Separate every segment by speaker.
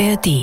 Speaker 1: ARD.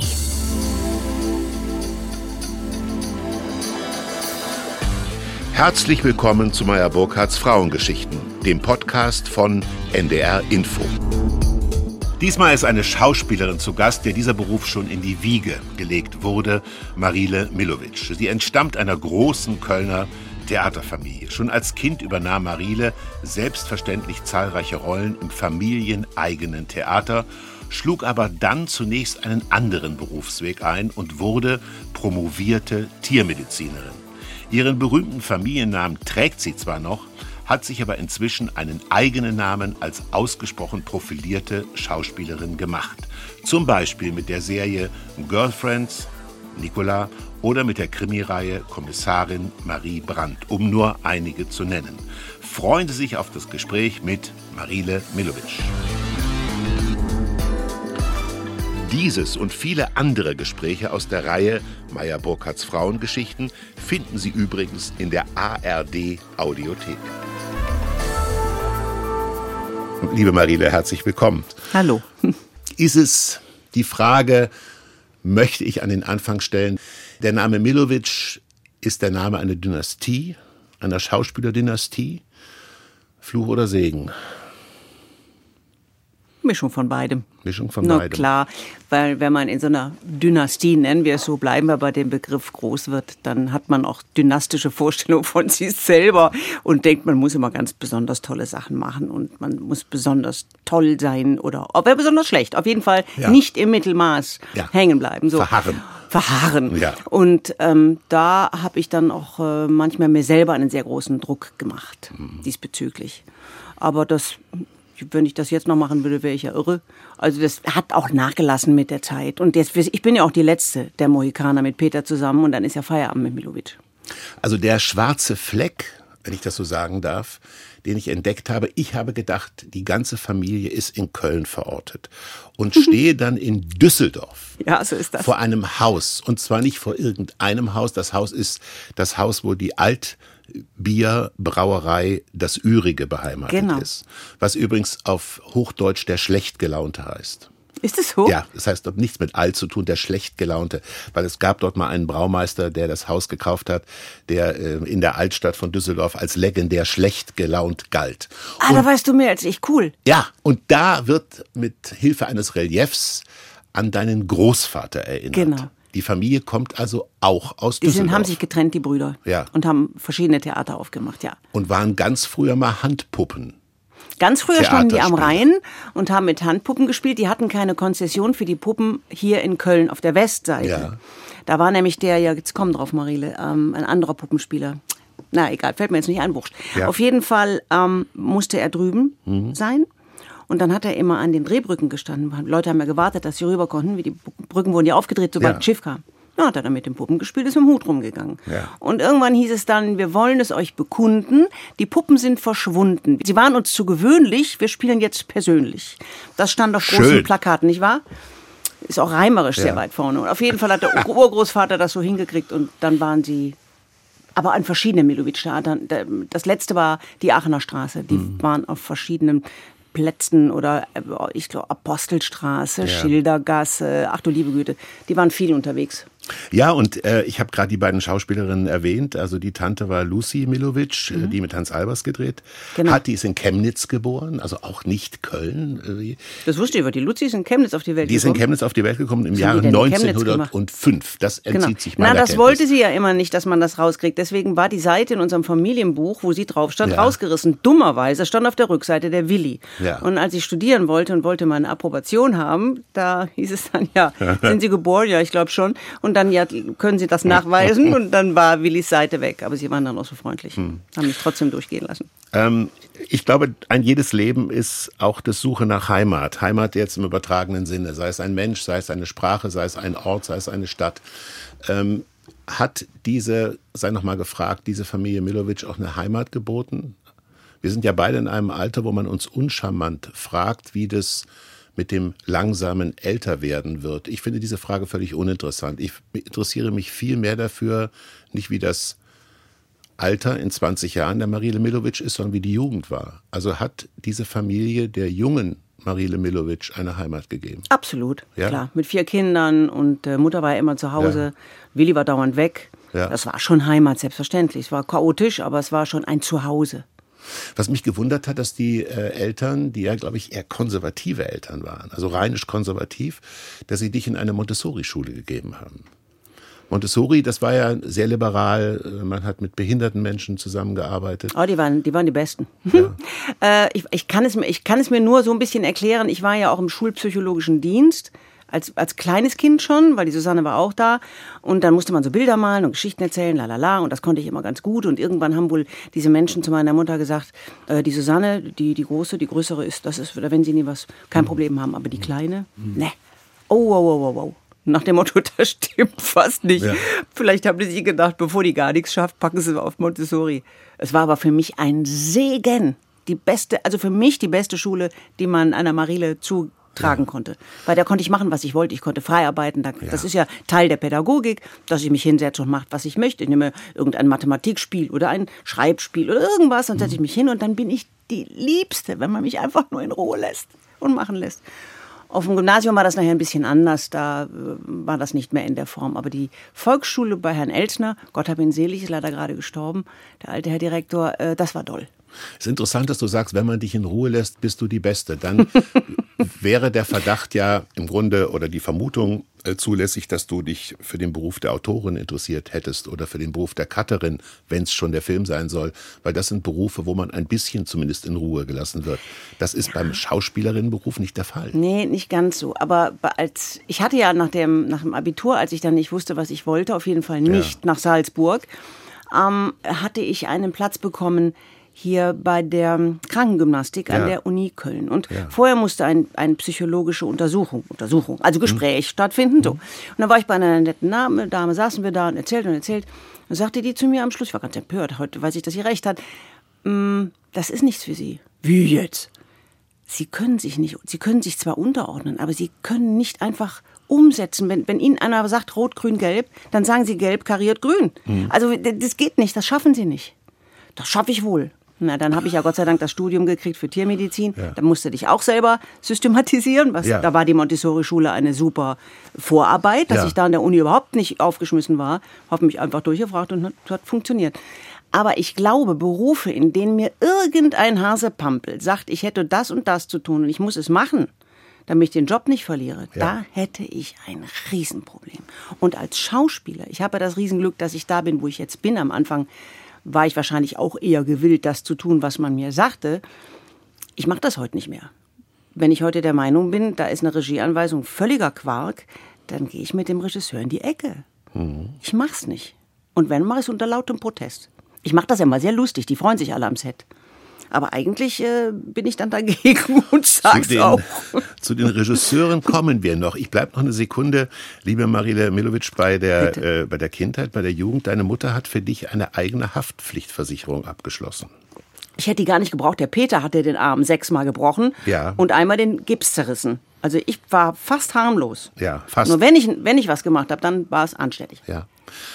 Speaker 2: Herzlich willkommen zu Meyer Burkhardts Frauengeschichten, dem Podcast von NDR Info. Diesmal ist eine Schauspielerin zu Gast, der dieser Beruf schon in die Wiege gelegt wurde, Marile Milovic. Sie entstammt einer großen Kölner Theaterfamilie. Schon als Kind übernahm Marile selbstverständlich zahlreiche Rollen im familieneigenen Theater, schlug aber dann zunächst einen anderen Berufsweg ein und wurde promovierte Tiermedizinerin. Ihren berühmten Familiennamen trägt sie zwar noch, hat sich aber inzwischen einen eigenen Namen als ausgesprochen profilierte Schauspielerin gemacht. Zum Beispiel mit der Serie Girlfriends, Nicola, oder mit der Krimireihe Kommissarin Marie Brandt, um nur einige zu nennen. Freuen Sie sich auf das Gespräch mit Marile Milovic. Dieses und viele andere Gespräche aus der Reihe Meyer Burkhardts Frauengeschichten finden Sie übrigens in der ARD Audiothek. Liebe Marile, herzlich willkommen.
Speaker 3: Hallo.
Speaker 2: Ist es die Frage, möchte ich an den Anfang stellen, der Name Milovic ist der Name einer Dynastie, einer Schauspielerdynastie, Fluch oder Segen?
Speaker 3: Mischung von beidem.
Speaker 2: Mischung von
Speaker 3: Na
Speaker 2: beidem.
Speaker 3: Klar, weil wenn man in so einer Dynastie, nennen wir es so, bleiben wir bei dem Begriff, groß wird, dann hat man auch dynastische Vorstellungen von sich selber und denkt, man muss immer ganz besonders tolle Sachen machen und man muss besonders toll sein oder besonders schlecht. Auf jeden Fall nicht im Mittelmaß hängen bleiben. So. Verharren. Ja. Und da habe ich dann auch manchmal mir selber einen sehr großen Druck gemacht diesbezüglich. Aber wenn ich das jetzt noch machen würde, wäre ich ja irre. Also das hat auch nachgelassen mit der Zeit. Und jetzt, ich bin ja auch die Letzte der Mohikaner mit Peter zusammen und dann ist ja Feierabend mit Milovic.
Speaker 2: Also der schwarze Fleck, wenn ich das so sagen darf, den ich entdeckt habe, ich habe gedacht, die ganze Familie ist in Köln verortet und stehe dann in Düsseldorf
Speaker 3: so ist das.
Speaker 2: Vor einem Haus. Und zwar nicht vor irgendeinem Haus. Das Haus ist das Haus, wo die Altbierbrauerei Das Ürige beheimatet ist. Was übrigens auf Hochdeutsch der Schlechtgelaunte heißt.
Speaker 3: Ist es so?
Speaker 2: Ja, das heißt, nichts mit alt zu tun, der Schlechtgelaunte. Weil es gab dort mal einen Braumeister, der das Haus gekauft hat, der in der Altstadt von Düsseldorf als legendär schlecht gelaunt galt.
Speaker 3: Da weißt du mehr als ich, cool.
Speaker 2: Ja, und da wird mit Hilfe eines Reliefs an deinen Großvater erinnert.
Speaker 3: Genau.
Speaker 2: Die Familie kommt also auch aus Düsseldorf.
Speaker 3: Haben sich getrennt, die Brüder.
Speaker 2: Ja.
Speaker 3: Und haben verschiedene Theater aufgemacht, ja.
Speaker 2: Und waren ganz früher mal Handpuppen.
Speaker 3: Ganz früher standen die am Rhein und haben mit Handpuppen gespielt. Die hatten keine Konzession für die Puppen hier in Köln auf der Westseite. Ja. Da war nämlich jetzt komm drauf, Marile, ein anderer Puppenspieler. Na egal, fällt mir jetzt nicht ein, wurscht. Ja. Auf jeden Fall musste er drüben sein. Und dann hat er immer an den Drehbrücken gestanden. Leute haben ja gewartet, dass sie rüber konnten. Die Brücken wurden ja aufgedreht, sobald das Schiff kam. Ja, hat er dann mit den Puppen gespielt, ist mit dem Hut rumgegangen. Ja. Und irgendwann hieß es dann, wir wollen es euch bekunden, die Puppen sind verschwunden. Sie waren uns zu gewöhnlich, wir spielen jetzt persönlich. Das stand auf großen Plakaten, nicht wahr? Ist auch reimerisch sehr weit vorne. Und auf jeden Fall hat der Urgroßvater das so hingekriegt und dann waren sie aber an verschiedenen Milovic-Theatern. Das letzte war die Aachener Straße, die waren auf verschiedenen Plätzen oder ich glaube Apostelstraße, Schildergasse, ach du liebe Güte, die waren viel unterwegs.
Speaker 2: Ja, und ich habe gerade die beiden Schauspielerinnen erwähnt. Also die Tante war Lucy Milovic, die mit Hans Albers gedreht hat. Die ist in Chemnitz geboren, also auch nicht Köln.
Speaker 3: Das wusste ich, aber die Lucy ist in Chemnitz auf die Welt gekommen.
Speaker 2: Die ist in Chemnitz auf die Welt gekommen im Jahre 1905. Das entzieht sich meiner
Speaker 3: Kenntnis.
Speaker 2: Das
Speaker 3: wollte sie ja immer nicht, dass man das rauskriegt. Deswegen war die Seite in unserem Familienbuch, wo sie drauf stand, rausgerissen. Dummerweise stand auf der Rückseite der Willi. Ja. Und als ich studieren wollte und wollte meine Approbation haben, da hieß es dann, sind Sie geboren? Ja, ich glaube schon. Und dann, können Sie das nachweisen? Und dann war Willis Seite weg. Aber sie waren dann auch so freundlich. Haben mich trotzdem durchgehen lassen.
Speaker 2: Ich glaube, ein jedes Leben ist auch das Suche nach Heimat. Heimat jetzt im übertragenen Sinne. Sei es ein Mensch, sei es eine Sprache, sei es ein Ort, sei es eine Stadt. Hat sei noch mal gefragt, diese Familie Milovic auch eine Heimat geboten? Wir sind ja beide in einem Alter, wo man uns uncharmant fragt, wie das mit dem langsamen Älterwerden wird. Ich finde diese Frage völlig uninteressant. Ich interessiere mich viel mehr dafür, nicht wie das Alter in 20 Jahren der Marile Milovic ist, sondern wie die Jugend war. Also hat diese Familie der jungen Marile Milovic eine Heimat gegeben?
Speaker 3: Absolut, klar. Mit 4 Kindern und Mutter war ja immer zu Hause. Ja. Willi war dauernd weg. Ja. Das war schon Heimat, selbstverständlich. Es war chaotisch, aber es war schon ein Zuhause.
Speaker 2: Was mich gewundert hat, dass die Eltern, die ja, glaube ich, eher konservative Eltern waren, also rheinisch konservativ, dass sie dich in eine Montessori-Schule gegeben haben. Montessori, das war ja sehr liberal, man hat mit behinderten Menschen zusammengearbeitet.
Speaker 3: Oh, die waren die Besten. Ja. Ich kann es mir nur so ein bisschen erklären, ich war ja auch im schulpsychologischen Dienst, als kleines Kind schon, weil die Susanne war auch da. Und dann musste man so Bilder malen und Geschichten erzählen, lalala. Und das konnte ich immer ganz gut. Und irgendwann haben wohl diese Menschen zu meiner Mutter gesagt, die Susanne, die größere ist, das ist, wenn sie nie kein Problem haben. Aber die Kleine, ne. Oh. Nach dem Motto, das stimmt fast nicht. Ja. Vielleicht haben sie gedacht, bevor die gar nichts schafft, packen sie auf Montessori. Es war aber für mich ein Segen. Für mich die beste Schule, die man einer Marile tragen konnte. Weil da konnte ich machen, was ich wollte. Ich konnte frei arbeiten. Das ist ja Teil der Pädagogik, dass ich mich hinsetze und mache, was ich möchte. Ich nehme irgendein Mathematikspiel oder ein Schreibspiel oder irgendwas und setze ich mich hin und dann bin ich die Liebste, wenn man mich einfach nur in Ruhe lässt und machen lässt. Auf dem Gymnasium war das nachher ein bisschen anders, da war das nicht mehr in der Form. Aber die Volksschule bei Herrn Elsner, Gott hab ihn selig, ist leider gerade gestorben, der alte Herr Direktor, das war doll.
Speaker 2: Es ist interessant, dass du sagst, wenn man dich in Ruhe lässt, bist du die Beste. Dann wäre der Verdacht ja im Grunde oder die Vermutung zulässig, dass du dich für den Beruf der Autorin interessiert hättest oder für den Beruf der Cutterin, wenn es schon der Film sein soll. Weil das sind Berufe, wo man ein bisschen zumindest in Ruhe gelassen wird. Das ist beim Schauspielerinnenberuf nicht der Fall.
Speaker 3: Nee, nicht ganz so. Aber ich hatte ja nach dem Abitur, als ich dann nicht wusste, was ich wollte, auf jeden Fall nicht nach Salzburg, hatte ich einen Platz bekommen hier bei der Krankengymnastik an der Uni Köln. Und vorher musste eine psychologische Untersuchung, also Gespräch stattfinden. So. Und dann war ich bei einer netten Dame, saßen wir da und erzählt. Dann sagte die zu mir am Schluss, ich war ganz empört, heute weiß ich, dass sie recht hat, das ist nichts für Sie. Wie jetzt? Sie können sich zwar unterordnen, aber Sie können nicht einfach umsetzen. Wenn Ihnen einer sagt Rot, Grün, Gelb, dann sagen Sie Gelb, kariert, Grün. Also das geht nicht, das schaffen Sie nicht. Das schaffe ich wohl. Na, dann habe ich ja Gott sei Dank das Studium gekriegt für Tiermedizin. Ja. Da musste ich auch selber systematisieren. Da war die Montessori-Schule eine super Vorarbeit, dass ich da an der Uni überhaupt nicht aufgeschmissen war. Habe mich einfach durchgefragt und hat funktioniert. Aber ich glaube, Berufe, in denen mir irgendein Hasepampel sagt, ich hätte das und das zu tun und ich muss es machen, damit ich den Job nicht verliere, da hätte ich ein Riesenproblem. Und als Schauspieler, ich habe ja das Riesenglück, dass ich da bin, wo ich jetzt bin. Am Anfang war ich wahrscheinlich auch eher gewillt, das zu tun, was man mir sagte. Ich mache das heute nicht mehr. Wenn ich heute der Meinung bin, da ist eine Regieanweisung völliger Quark, dann gehe ich mit dem Regisseur in die Ecke. Ich mach's nicht. Und wenn, mache ich es unter lautem Protest. Ich mache das ja mal sehr lustig, die freuen sich alle am Set. Aber eigentlich bin ich dann dagegen und sag's auch.
Speaker 2: Zu den Regisseuren kommen wir noch. Ich bleibe noch eine Sekunde, liebe Marile Milovic, bei der Kindheit, bei der Jugend. Deine Mutter hat für dich eine eigene Haftpflichtversicherung abgeschlossen.
Speaker 3: Ich hätte die gar nicht gebraucht. Der Peter hatte den Arm 6-mal gebrochen und einmal den Gips zerrissen. Also ich war fast harmlos.
Speaker 2: Ja, fast.
Speaker 3: Nur wenn ich was gemacht habe, dann war es anständig.
Speaker 2: Ja.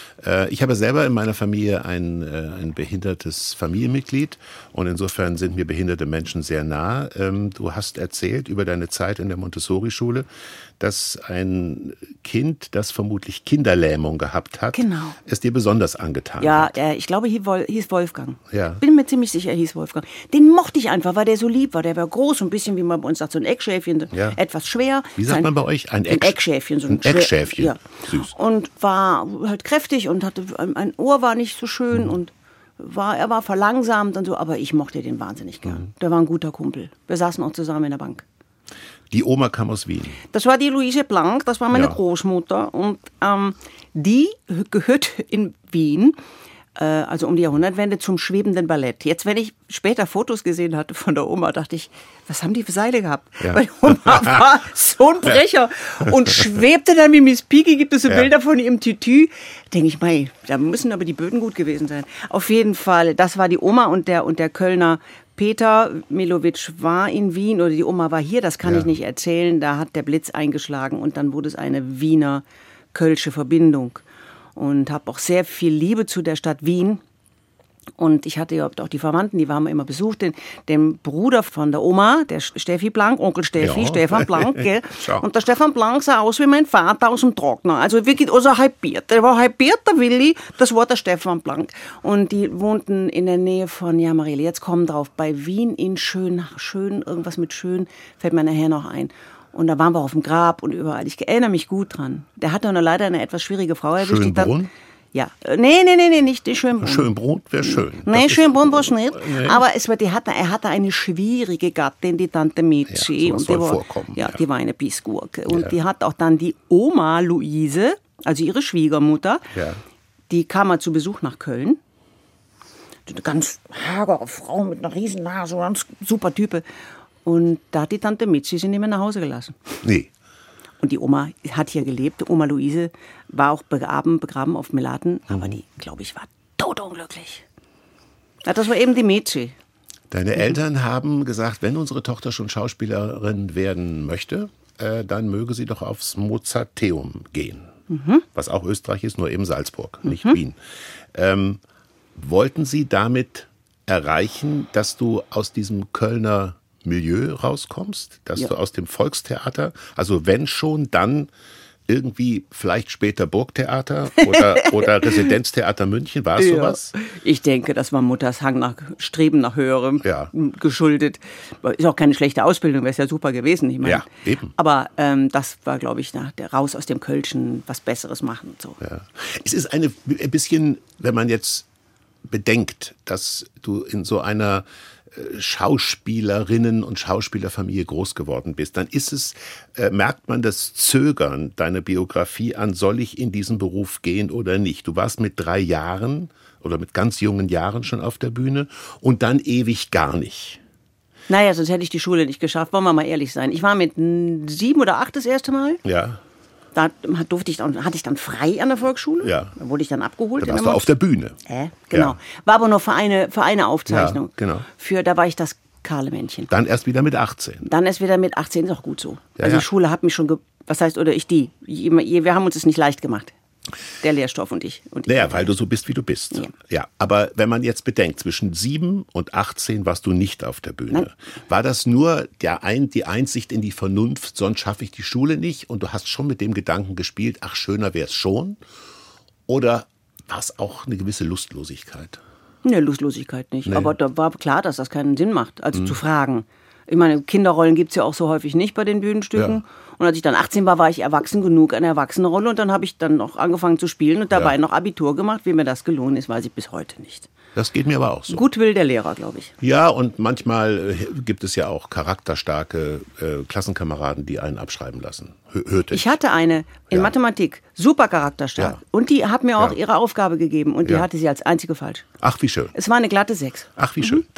Speaker 2: Ich habe selber in meiner Familie ein behindertes Familienmitglied und insofern sind mir behinderte Menschen sehr nah. Du hast erzählt über deine Zeit in der Montessori-Schule, dass ein Kind, das vermutlich Kinderlähmung gehabt hat, es dir besonders angetan hat.
Speaker 3: Ja, ich glaube, hieß Wolfgang.
Speaker 2: Ja.
Speaker 3: Bin mir ziemlich sicher, er hieß Wolfgang. Den mochte ich einfach, weil der so lieb war. Der war groß, ein bisschen, wie man bei uns sagt, so ein Eckschäfchen, etwas schwer.
Speaker 2: Wie sagt man bei euch? Ein Eckschäfchen.
Speaker 3: So ein
Speaker 2: Eckschäfchen.
Speaker 3: Ja.
Speaker 2: Süß.
Speaker 3: Und war halt kräftig und hatte ein Ohr war nicht so schön und er war verlangsamt und so, aber ich mochte den wahnsinnig gern. Der war ein guter Kumpel. Wir saßen auch zusammen in der Bank.
Speaker 2: Die Oma kam aus Wien.
Speaker 3: Das war die Luise Blank, das war meine Großmutter. Und die gehört in Wien, also um die Jahrhundertwende, zum schwebenden Ballett. Jetzt, wenn ich später Fotos gesehen hatte von der Oma, dachte ich, was haben die für Seile gehabt? Ja. Weil die Oma war so ein Brecher und schwebte dann wie Miss Piggy, gibt es so Bilder von ihrem Tütü. Denke ich, mei, da müssen aber die Böden gut gewesen sein. Auf jeden Fall, das war die Oma und der Kölner Peter Milovic war in Wien oder die Oma war hier, das kann ich nicht erzählen. Da hat der Blitz eingeschlagen und dann wurde es eine Wiener-Kölsche Verbindung. Und habe auch sehr viel Liebe zu der Stadt Wien. Und ich hatte ja auch die Verwandten, die haben wir immer besucht, den Bruder von der Oma, der Steffi Blank, Onkel Steffi, ja. Stefan Blank, gell? Und der Stefan Blank sah aus wie mein Vater aus dem Trockner. Also wirklich, also halbiert. Der war halbiert, der Willi, das war der Stefan Blank. Und die wohnten in der Nähe von, ja Marielle, jetzt kommen drauf, bei Wien in Schön, irgendwas mit Schön, fällt mir nachher noch ein. Und da waren wir auf dem Grab und überall. Ich erinnere mich gut dran. Der hatte nur leider eine etwas schwierige Frau erwischt.
Speaker 2: Schönbrunn?
Speaker 3: Ja, nee, nicht die Schönbrunn.
Speaker 2: Schönbrunn wäre schön.
Speaker 3: Nee, Schönbrunn war es nicht. Nee. Aber er hatte eine schwierige Gattin, die Tante Michi.
Speaker 2: Ja, und die war, vorkommen.
Speaker 3: Ja, die war eine Bissgurke. Und die hat auch dann die Oma Luise, also ihre Schwiegermutter, die kam mal zu Besuch nach Köln. Eine ganz hagere Frau mit einer riesen Nase, ganz super Type. Und da hat die Tante Michi sie nicht mehr nach Hause gelassen.
Speaker 2: Nee.
Speaker 3: Und die Oma hat hier gelebt. Oma Luise war auch begraben auf Melaten. Aber die, glaube ich, war todunglücklich. Ja, das war eben die Mädchen.
Speaker 2: Deine Eltern haben gesagt, wenn unsere Tochter schon Schauspielerin werden möchte, dann möge sie doch aufs Mozarteum gehen. Was auch Österreich ist, nur eben Salzburg, nicht Wien. Wollten Sie damit erreichen, dass du aus diesem Kölner Milieu rauskommst, dass du aus dem Volkstheater, also wenn schon, dann irgendwie vielleicht später Burgtheater oder Residenztheater München, war es sowas?
Speaker 3: Ich denke, das war Mutters Streben nach Höherem geschuldet. Ist auch keine schlechte Ausbildung, wäre es ja super gewesen. Ich meine,
Speaker 2: ja, eben.
Speaker 3: Aber das war, glaube ich, der raus aus dem Kölschen, was Besseres machen. So.
Speaker 2: Ja. Es ist ein bisschen, wenn man jetzt bedenkt, dass du in so einer Schauspielerinnen- und Schauspielerfamilie groß geworden bist, dann merkt man das Zögern deiner Biografie an, soll ich in diesen Beruf gehen oder nicht? Du warst mit 3 Jahren oder mit ganz jungen Jahren schon auf der Bühne und dann ewig gar nicht.
Speaker 3: Naja, sonst hätte ich die Schule nicht geschafft, wollen wir mal ehrlich sein. Ich war mit 7 oder 8 das erste Mal.
Speaker 2: Ja.
Speaker 3: Da hatte ich dann frei an der Volksschule. Ja. Da wurde ich dann abgeholt.
Speaker 2: Da warst du auf der Bühne.
Speaker 3: Genau. Ja. War aber nur für eine Aufzeichnung.
Speaker 2: Ja, genau.
Speaker 3: Da war ich das kahle Männchen.
Speaker 2: Dann erst wieder mit 18.
Speaker 3: Ist auch gut so. Ja, also die Schule hat mich schon, wir haben uns es nicht leicht gemacht. Der Lehrstoff und ich.
Speaker 2: Naja, weil du so bist, wie du bist. Ja, aber wenn man jetzt bedenkt, zwischen 7 und 18 warst du nicht auf der Bühne. Nein. War das nur die Einsicht in die Vernunft, sonst schaffe ich die Schule nicht? Und du hast schon mit dem Gedanken gespielt, ach, schöner wäre es schon? Oder war es auch eine gewisse Lustlosigkeit?
Speaker 3: Nee, Lustlosigkeit nicht. Nee. Aber da war klar, dass das keinen Sinn macht, also zu fragen. Ich meine, Kinderrollen gibt es ja auch so häufig nicht bei den Bühnenstücken. Ja. Und als ich dann 18 war ich erwachsen genug, eine Erwachsenenrolle. Und dann habe ich dann noch angefangen zu spielen und dabei noch Abitur gemacht. Wie mir das gelungen ist, weiß ich bis heute nicht.
Speaker 2: Das geht mir aber auch so.
Speaker 3: Gutwill der Lehrer, glaube ich.
Speaker 2: Ja, und manchmal gibt es ja auch charakterstarke Klassenkameraden, die einen abschreiben lassen. Hörte ich.
Speaker 3: Ich hatte eine in Mathematik, super charakterstark. Ja. Und die hat mir auch ihre Aufgabe gegeben. Und die hatte sie als einzige falsch.
Speaker 2: Ach, wie schön.
Speaker 3: Es war eine glatte 6.
Speaker 2: Ach, wie schön.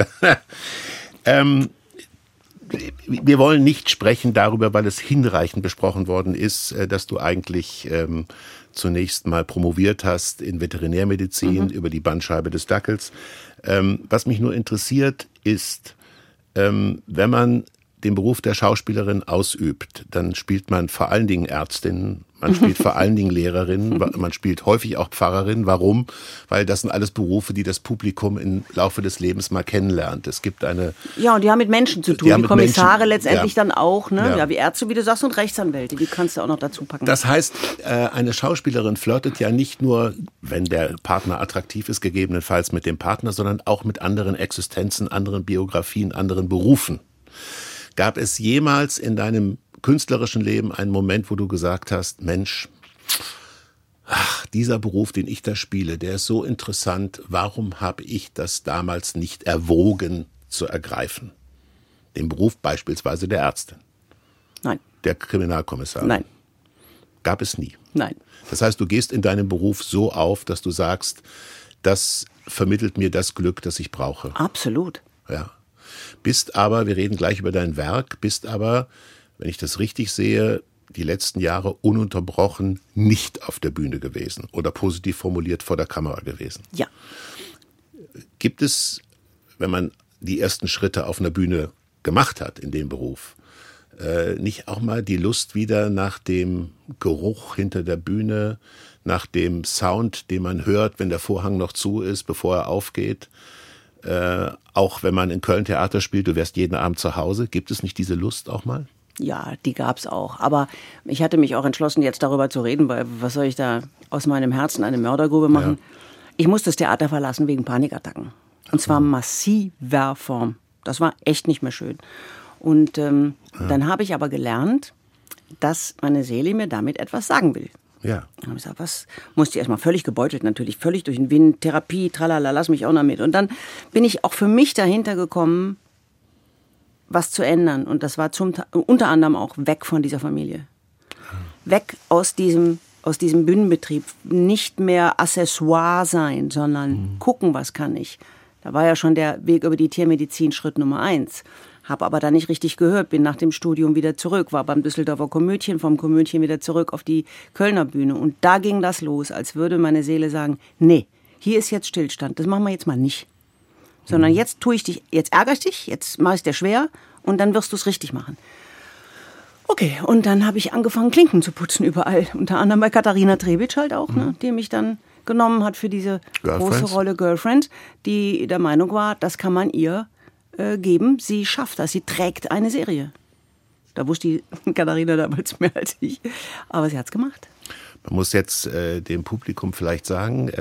Speaker 2: Wir wollen nicht sprechen darüber, weil es hinreichend besprochen worden ist, dass du eigentlich zunächst mal promoviert hast in Veterinärmedizin über die Bandscheibe des Dackels. Was mich nur interessiert ist, wenn man den Beruf der Schauspielerin ausübt, dann spielt man vor allen Dingen Ärztinnen, man spielt vor allen Dingen Lehrerinnen, man spielt häufig auch Pfarrerinnen. Warum? Weil das sind alles Berufe, die das Publikum im Laufe des Lebens mal kennenlernt. Es gibt eine...
Speaker 3: Ja, und die haben mit Menschen zu tun. Die Kommissare letztendlich dann auch, ne? Ja, wie Ärzte, wie du sagst, und Rechtsanwälte. Die kannst du auch noch dazu packen.
Speaker 2: Das heißt, eine Schauspielerin flirtet ja nicht nur, wenn der Partner attraktiv ist, gegebenenfalls mit dem Partner, sondern auch mit anderen Existenzen, anderen Biografien, anderen Berufen. Gab es jemals in deinem künstlerischen Leben einen Moment, wo du gesagt hast, Mensch, dieser Beruf, den ich da spiele, der ist so interessant, warum habe ich das damals nicht erwogen zu ergreifen? Den Beruf beispielsweise der Ärztin.
Speaker 3: Nein.
Speaker 2: Der Kriminalkommissarin.
Speaker 3: Nein.
Speaker 2: Gab es nie.
Speaker 3: Nein.
Speaker 2: Das heißt, du gehst in deinem Beruf so auf, dass du sagst, das vermittelt mir das Glück, das ich brauche.
Speaker 3: Absolut.
Speaker 2: Ja. Bist aber, wir reden gleich über dein Werk, bist aber, wenn ich das richtig sehe, die letzten Jahre ununterbrochen nicht auf der Bühne gewesen oder positiv formuliert vor der Kamera gewesen.
Speaker 3: Ja.
Speaker 2: Gibt es, wenn man die ersten Schritte auf einer Bühne gemacht hat in dem Beruf, nicht auch mal die Lust wieder nach dem Geruch hinter der Bühne, nach dem Sound, den man hört, wenn der Vorhang noch zu ist, bevor er aufgeht? Auch wenn man in Köln Theater spielt, du wärst jeden Abend zu Hause. Gibt es nicht diese Lust auch mal?
Speaker 3: Ja, die gab's auch. Aber ich hatte mich auch entschlossen, jetzt darüber zu reden, weil was soll ich da aus meinem Herzen eine Mördergrube machen? Ja. Ich musste das Theater verlassen wegen Panikattacken. Und zwar massiver Form. Das war echt nicht mehr schön. Und dann habe ich aber gelernt, dass meine Seele mir damit etwas sagen will.
Speaker 2: Ja.
Speaker 3: Dann habe ich gesagt, was? Musste ich erstmal völlig gebeutelt natürlich, völlig durch den Wind, Therapie, tralala, lass mich auch noch mit. Und dann bin ich auch für mich dahinter gekommen, was zu ändern. Und das war unter anderem auch weg von dieser Familie. Weg aus diesem Bühnenbetrieb. Nicht mehr Accessoire sein, sondern gucken, was kann ich. Da war ja schon der Weg über die Tiermedizin Schritt Nummer 1. Habe aber da nicht richtig gehört, bin nach dem Studium wieder zurück, war beim Düsseldorfer Komödien, vom Komödien wieder zurück auf die Kölner Bühne. Und da ging das los, als würde meine Seele sagen, nee, hier ist jetzt Stillstand, das machen wir jetzt mal nicht. Sondern jetzt ärgere ich dich, jetzt mache ich es dir schwer und dann wirst du es richtig machen. Okay, und dann habe ich angefangen, Klinken zu putzen überall. Unter anderem bei Katharina Trebitsch halt auch, ne, die mich dann genommen hat für diese große Rolle Girlfriend, die der Meinung war, das kann man ihr geben. Sie schafft das, sie trägt eine Serie. Da wusste die Katharina damals mehr als ich, aber sie hat's gemacht.
Speaker 2: Man muss jetzt dem Publikum vielleicht sagen,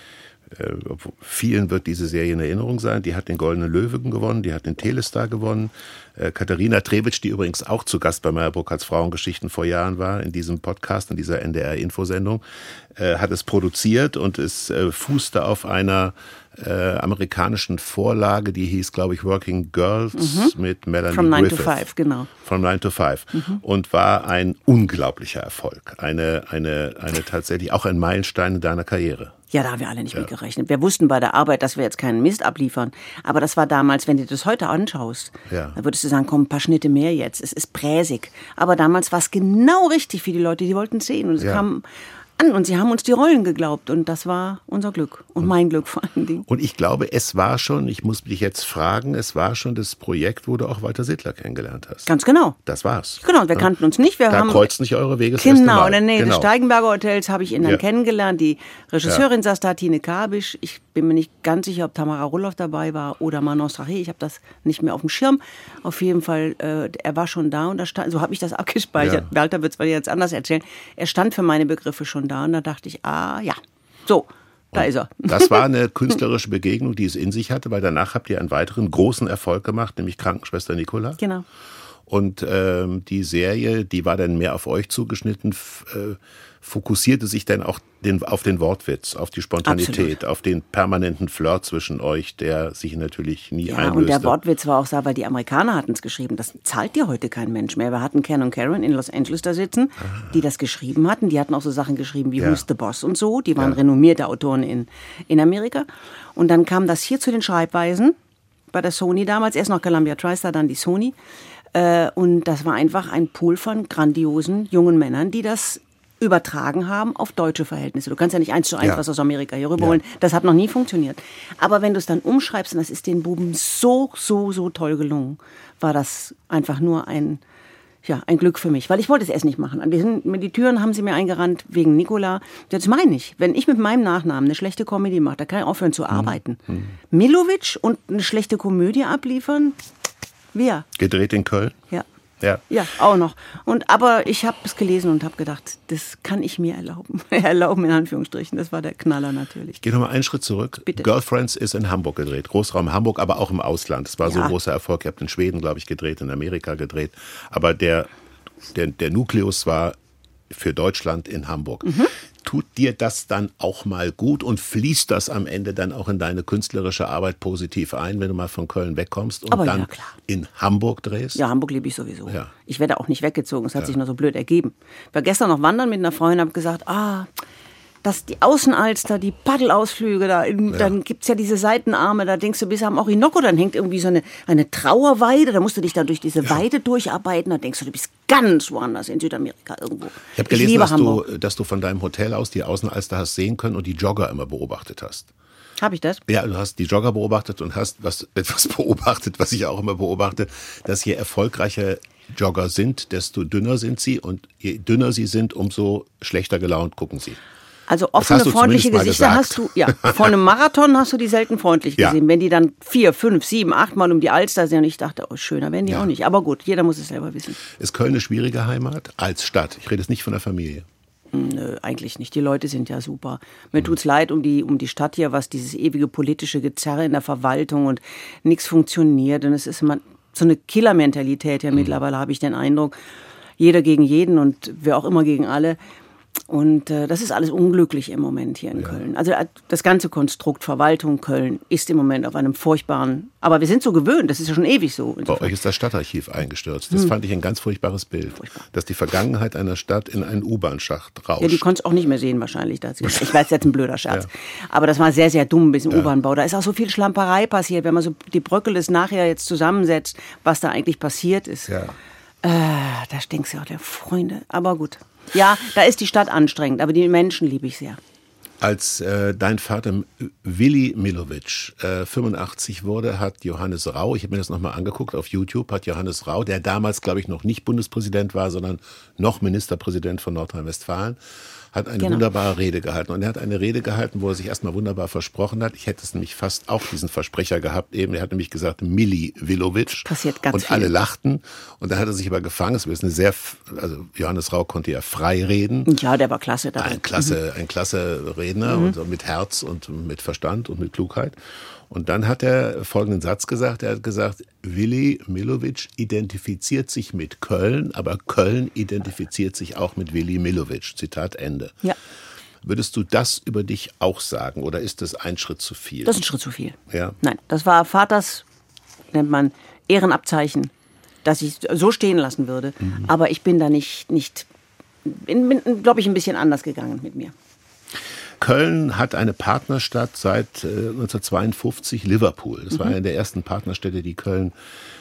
Speaker 2: vielen wird diese Serie in Erinnerung sein. Die hat den Goldenen Löwen gewonnen, die hat den Telestar gewonnen. Katharina Trebitsch, die übrigens auch zu Gast bei Meyer Burkhardts Frauengeschichten vor Jahren war, in diesem Podcast, in dieser NDR-Infosendung, hat es produziert und es fußte auf einer amerikanischen Vorlage, die hieß, glaube ich, Working Girls mit Melanie
Speaker 3: From 9
Speaker 2: Griffith.
Speaker 3: to 5, genau.
Speaker 2: From 9 to 5. Und war ein unglaublicher Erfolg. Eine tatsächlich auch ein Meilenstein in deiner Karriere.
Speaker 3: Ja, da haben wir alle nicht mitgerechnet. Wir wussten bei der Arbeit, dass wir jetzt keinen Mist abliefern. Aber das war damals, wenn du das heute anschaust, da würdest du sagen, komm, ein paar Schnitte mehr jetzt. Es ist präsig. Aber damals war es genau richtig für die Leute, die wollten sehen. Und es kam an und sie haben uns die Rollen geglaubt. Und das war unser Glück. Und mein Glück vor allen Dingen.
Speaker 2: Und ich glaube, es war schon, ich muss dich jetzt fragen, es war schon das Projekt, wo du auch Walter Sittler kennengelernt hast.
Speaker 3: Ganz genau.
Speaker 2: Das war's.
Speaker 3: Genau, wir kannten uns nicht.
Speaker 2: Da kreuzt nicht eure Wege.
Speaker 3: Genau, in der Nähe des Steigenberger Hotels habe ich ihn dann kennengelernt. Die Regisseurin saß da, Tine Kabisch. Ich bin mir nicht ganz sicher, ob Tamara Rulloff dabei war oder Manon Strache. Ich habe das nicht mehr auf dem Schirm. Auf jeden Fall, er war schon da und da stand, so habe ich das abgespeichert. Ja. Walter wird es jetzt anders erzählen. Er stand für meine Begriffe schon da und da dachte ich, so. Da ist er.
Speaker 2: Das war eine künstlerische Begegnung, die es in sich hatte, weil danach habt ihr einen weiteren großen Erfolg gemacht, nämlich Krankenschwester Nicola.
Speaker 3: Genau.
Speaker 2: Und die Serie, die war dann mehr auf euch zugeschnitten, fokussierte sich dann auch auf den Wortwitz, auf die Spontanität, Absolut. Auf den permanenten Flirt zwischen euch, der sich natürlich nie einlöste.
Speaker 3: Und der Wortwitz war auch so, weil die Amerikaner hatten es geschrieben. Das zahlt dir heute kein Mensch mehr. Wir hatten Ken und Karen in Los Angeles da sitzen, die das geschrieben hatten. Die hatten auch so Sachen geschrieben wie Who's the Boss und so. Die waren renommierte Autoren in Amerika. Und dann kam das hier zu den Schreibweisen bei der Sony damals. Erst noch Columbia TriStar, dann die Sony. Und das war einfach ein Pool von grandiosen jungen Männern, die das übertragen haben auf deutsche Verhältnisse. Du kannst ja nicht 1:1 was aus Amerika hier rüberholen. Das hat noch nie funktioniert. Aber wenn du es dann umschreibst, und das ist den Buben so toll gelungen, war das einfach nur ein Glück für mich. Weil ich wollte es erst nicht machen. Die Türen haben sie mir eingerannt wegen Nicola. Das meine ich. Wenn ich mit meinem Nachnamen eine schlechte Comedy mache, da kann ich aufhören zu arbeiten. Milovic und eine schlechte Komödie abliefern? Wer?
Speaker 2: Gedreht in Köln?
Speaker 3: Ja, auch noch. Aber ich habe es gelesen und habe gedacht, das kann ich mir erlauben. Erlauben in Anführungsstrichen, das war der Knaller natürlich.
Speaker 2: Ich gehe nochmal einen Schritt zurück.
Speaker 3: Bitte.
Speaker 2: Girlfriends ist in Hamburg gedreht, Großraum Hamburg, aber auch im Ausland. Es war so ein großer Erfolg. Ihr habt in Schweden, glaube ich, gedreht, in Amerika gedreht. Aber der Nukleus war für Deutschland in Hamburg. Tut dir das dann auch mal gut und fließt das am Ende dann auch in deine künstlerische Arbeit positiv ein, wenn du mal von Köln wegkommst und dann in Hamburg drehst? Ja,
Speaker 3: Hamburg liebe ich sowieso. Ja. Ich werde auch nicht weggezogen, es hat sich nur so blöd ergeben. Ich war gestern noch wandern mit einer Freundin und habe gesagt, dass die Außenalster, die Paddelausflüge, dann gibt's ja diese Seitenarme, da denkst du bis am Orinoco, dann hängt irgendwie so eine Trauerweide, da musst du dich dann durch diese Weide durcharbeiten, da denkst du bist ganz woanders in Südamerika irgendwo.
Speaker 2: Ich habe gelesen, dass du von deinem Hotel aus die Außenalster hast sehen können und die Jogger immer beobachtet hast.
Speaker 3: Habe ich das?
Speaker 2: Ja, du hast die Jogger beobachtet und hast etwas beobachtet, was ich auch immer beobachte, dass je erfolgreicher Jogger sind, desto dünner sind sie und je dünner sie sind, umso schlechter gelaunt gucken sie.
Speaker 3: Also offene, freundliche Gesichter hast du, ja, vor einem Marathon hast du die selten freundlich gesehen. Wenn die dann 4, 5, 7, 8 Mal um die Alster sind und ich dachte, oh, schöner werden die auch nicht. Aber gut, jeder muss es selber wissen.
Speaker 2: Ist Köln eine schwierige Heimat als Stadt? Ich rede jetzt nicht von der Familie.
Speaker 3: Nö, eigentlich nicht. Die Leute sind ja super. Mir tut's leid um die Stadt hier, was dieses ewige politische Gezerre in der Verwaltung und nichts funktioniert. Und es ist immer so eine Killermentalität ja mittlerweile, habe ich den Eindruck. Jeder gegen jeden und wer auch immer gegen alle. Und das ist alles unglücklich im Moment hier in Köln. Also das ganze Konstrukt Verwaltung Köln ist im Moment auf einem furchtbaren, aber wir sind so gewöhnt, das ist ja schon ewig so.
Speaker 2: Bei euch ist das Stadtarchiv eingestürzt. Das fand ich ein ganz furchtbares Bild. Dass die Vergangenheit einer Stadt in einen U-Bahn-Schacht rauscht.
Speaker 3: Ja, die konntest auch nicht mehr sehen wahrscheinlich. Ich weiß, jetzt ein blöder Scherz. Ja. Aber das war sehr, sehr dumm, bis im U-Bahn-Bau. Da ist auch so viel Schlamperei passiert, wenn man so die Bröckel nachher jetzt zusammensetzt, was da eigentlich passiert ist.
Speaker 2: Ja.
Speaker 3: Da denkst du auch, der Freunde. Aber gut. Ja, da ist die Stadt anstrengend, aber die Menschen liebe ich sehr.
Speaker 2: Als dein Vater Willy Millowitsch 85 wurde, hat Johannes Rau, ich habe mir das nochmal angeguckt auf YouTube, hat Johannes Rau, der damals, glaube ich, noch nicht Bundespräsident war, sondern noch Ministerpräsident von Nordrhein-Westfalen, hat eine wunderbare Rede gehalten. Und er hat eine Rede gehalten, wo er sich erstmal wunderbar versprochen hat. Ich hätte es nämlich fast auch diesen Versprecher gehabt eben. Er hat nämlich gesagt, Milli Willowitsch.
Speaker 3: Passiert ganz
Speaker 2: und
Speaker 3: viel.
Speaker 2: Alle lachten. Und dann hat er sich aber gefangen. Es ist eine sehr, also Johannes Rau konnte ja frei reden.
Speaker 3: Ja, der war klasse da.
Speaker 2: Ein klasse Redner und mit Herz und mit Verstand und mit Klugheit. Und dann hat er folgenden Satz gesagt. Er hat gesagt, Willy Millowitsch identifiziert sich mit Köln, aber Köln identifiziert sich auch mit Willy Millowitsch. Zitat Ende.
Speaker 3: Ja.
Speaker 2: Würdest du das über dich auch sagen oder ist das ein Schritt zu viel?
Speaker 3: Das ist ein Schritt zu viel.
Speaker 2: Ja.
Speaker 3: Nein, das war Vaters, nennt man, Ehrenabzeichen, das ich so stehen lassen würde. Aber ich bin da bin, glaube ich, ein bisschen anders gegangen mit mir.
Speaker 2: Köln hat eine Partnerstadt seit 1952, Liverpool. Das war eine der ersten Partnerstädte, die Köln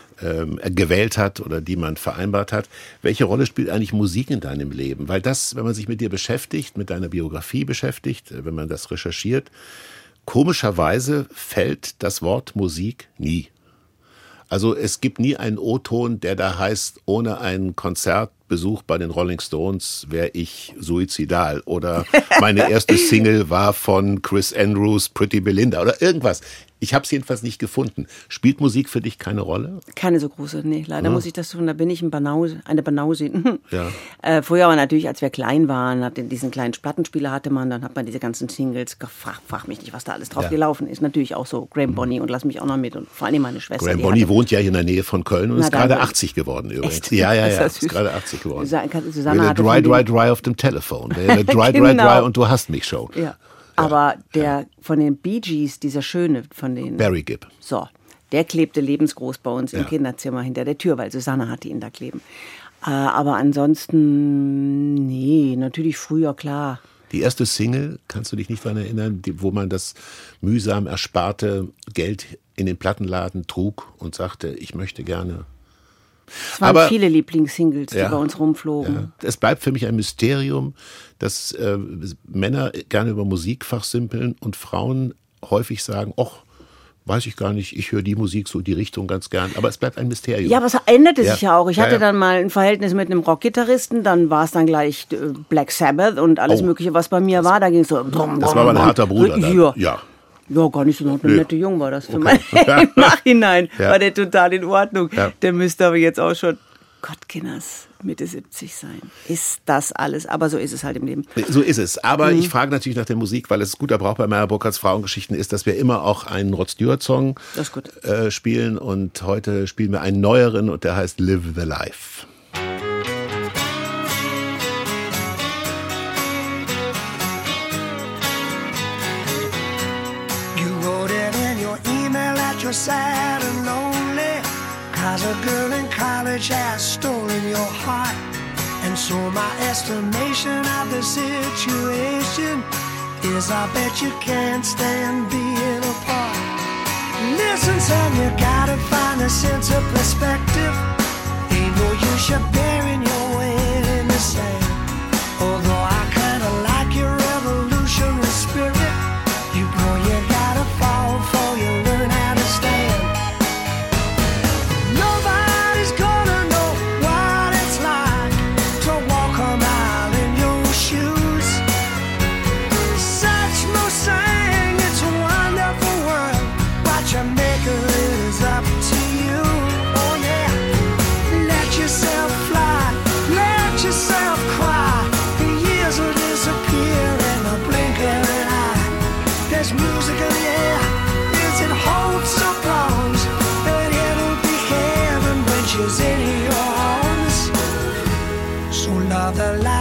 Speaker 2: gewählt hat oder die man vereinbart hat. Welche Rolle spielt eigentlich Musik in deinem Leben? Weil das, wenn man sich mit dir beschäftigt, mit deiner Biografie beschäftigt, wenn man das recherchiert, komischerweise fällt das Wort Musik nie. Also es gibt nie einen O-Ton, der da heißt, ohne einen Konzertbesuch bei den Rolling Stones wäre ich suizidal. Oder meine erste Single war von Chris Andrews, Pretty Belinda oder irgendwas. Ich habe es jedenfalls nicht gefunden. Spielt Musik für dich keine Rolle?
Speaker 3: Keine so große, nee. Leider muss ich das tun. Da bin ich eine Banause.
Speaker 2: Ja.
Speaker 3: Früher aber natürlich, als wir klein waren, diesen kleinen Plattenspieler hatte man, dann hat man diese ganzen Singles, frag mich nicht, was da alles drauf gelaufen ist. Natürlich auch so Graham Bonny und Lass mich auch noch mit und vor allem meine Schwester.
Speaker 2: Graham Bonny wohnt ja hier in der Nähe von Köln und ist gerade 80 geworden übrigens.
Speaker 3: Echt?
Speaker 2: Ja, ist gerade 80 geworden.
Speaker 3: Susanne hatte
Speaker 2: dry auf dem Telefon. Dry und du hast mich schon.
Speaker 3: Ja. Aber der von den Bee Gees, dieser Schöne von den...
Speaker 2: Barry Gibb.
Speaker 3: So, der klebte lebensgroß bei uns im Kinderzimmer hinter der Tür, weil Susanne hatte ihn da kleben. Aber ansonsten, nee, natürlich früher, klar.
Speaker 2: Die erste Single, kannst du dich nicht daran erinnern, wo man das mühsam ersparte Geld in den Plattenladen trug und sagte, ich möchte gerne...
Speaker 3: Es waren viele Lieblingssingles, die bei uns rumflogen.
Speaker 2: Ja. Es bleibt für mich ein Mysterium, dass Männer gerne über Musik fachsimpeln und Frauen häufig sagen, weiß ich gar nicht, ich höre die Musik so, die Richtung ganz gern. Aber es bleibt ein Mysterium.
Speaker 3: Ja, aber es änderte sich ja auch. Ich hatte dann mal ein Verhältnis mit einem Rockgitarristen, dann war es dann gleich Black Sabbath und alles Mögliche, was bei mir war. Da ging es so...
Speaker 2: Das war aber ein harter Bruder. Dann.
Speaker 3: Ja, gar nicht so noch eine nette Jung war das für mich. Im Nachhinein war der total in Ordnung. Ja. Der müsste aber jetzt auch schon, Gottkinders, Mitte 70 sein. Ist das alles? Aber so ist es halt im Leben.
Speaker 2: So ist es. Aber ich frage natürlich nach der Musik, weil es guter Brauch bei Meyer Burkhardts Frauengeschichten ist, dass wir immer auch einen Rod Stewart-Song spielen. Und heute spielen wir einen neueren und der heißt Live the Life.
Speaker 1: You're sad and lonely, 'cause a girl in college has stolen your heart. And so my estimation of the situation is I bet you can't stand being apart. Listen, son, you gotta find a sense of perspective. Ain't no use you burying your head in the sand. Although I kinda like your revolutionary spirit, you know you gotta fall before you learn how to stand. Nobody's gonna know why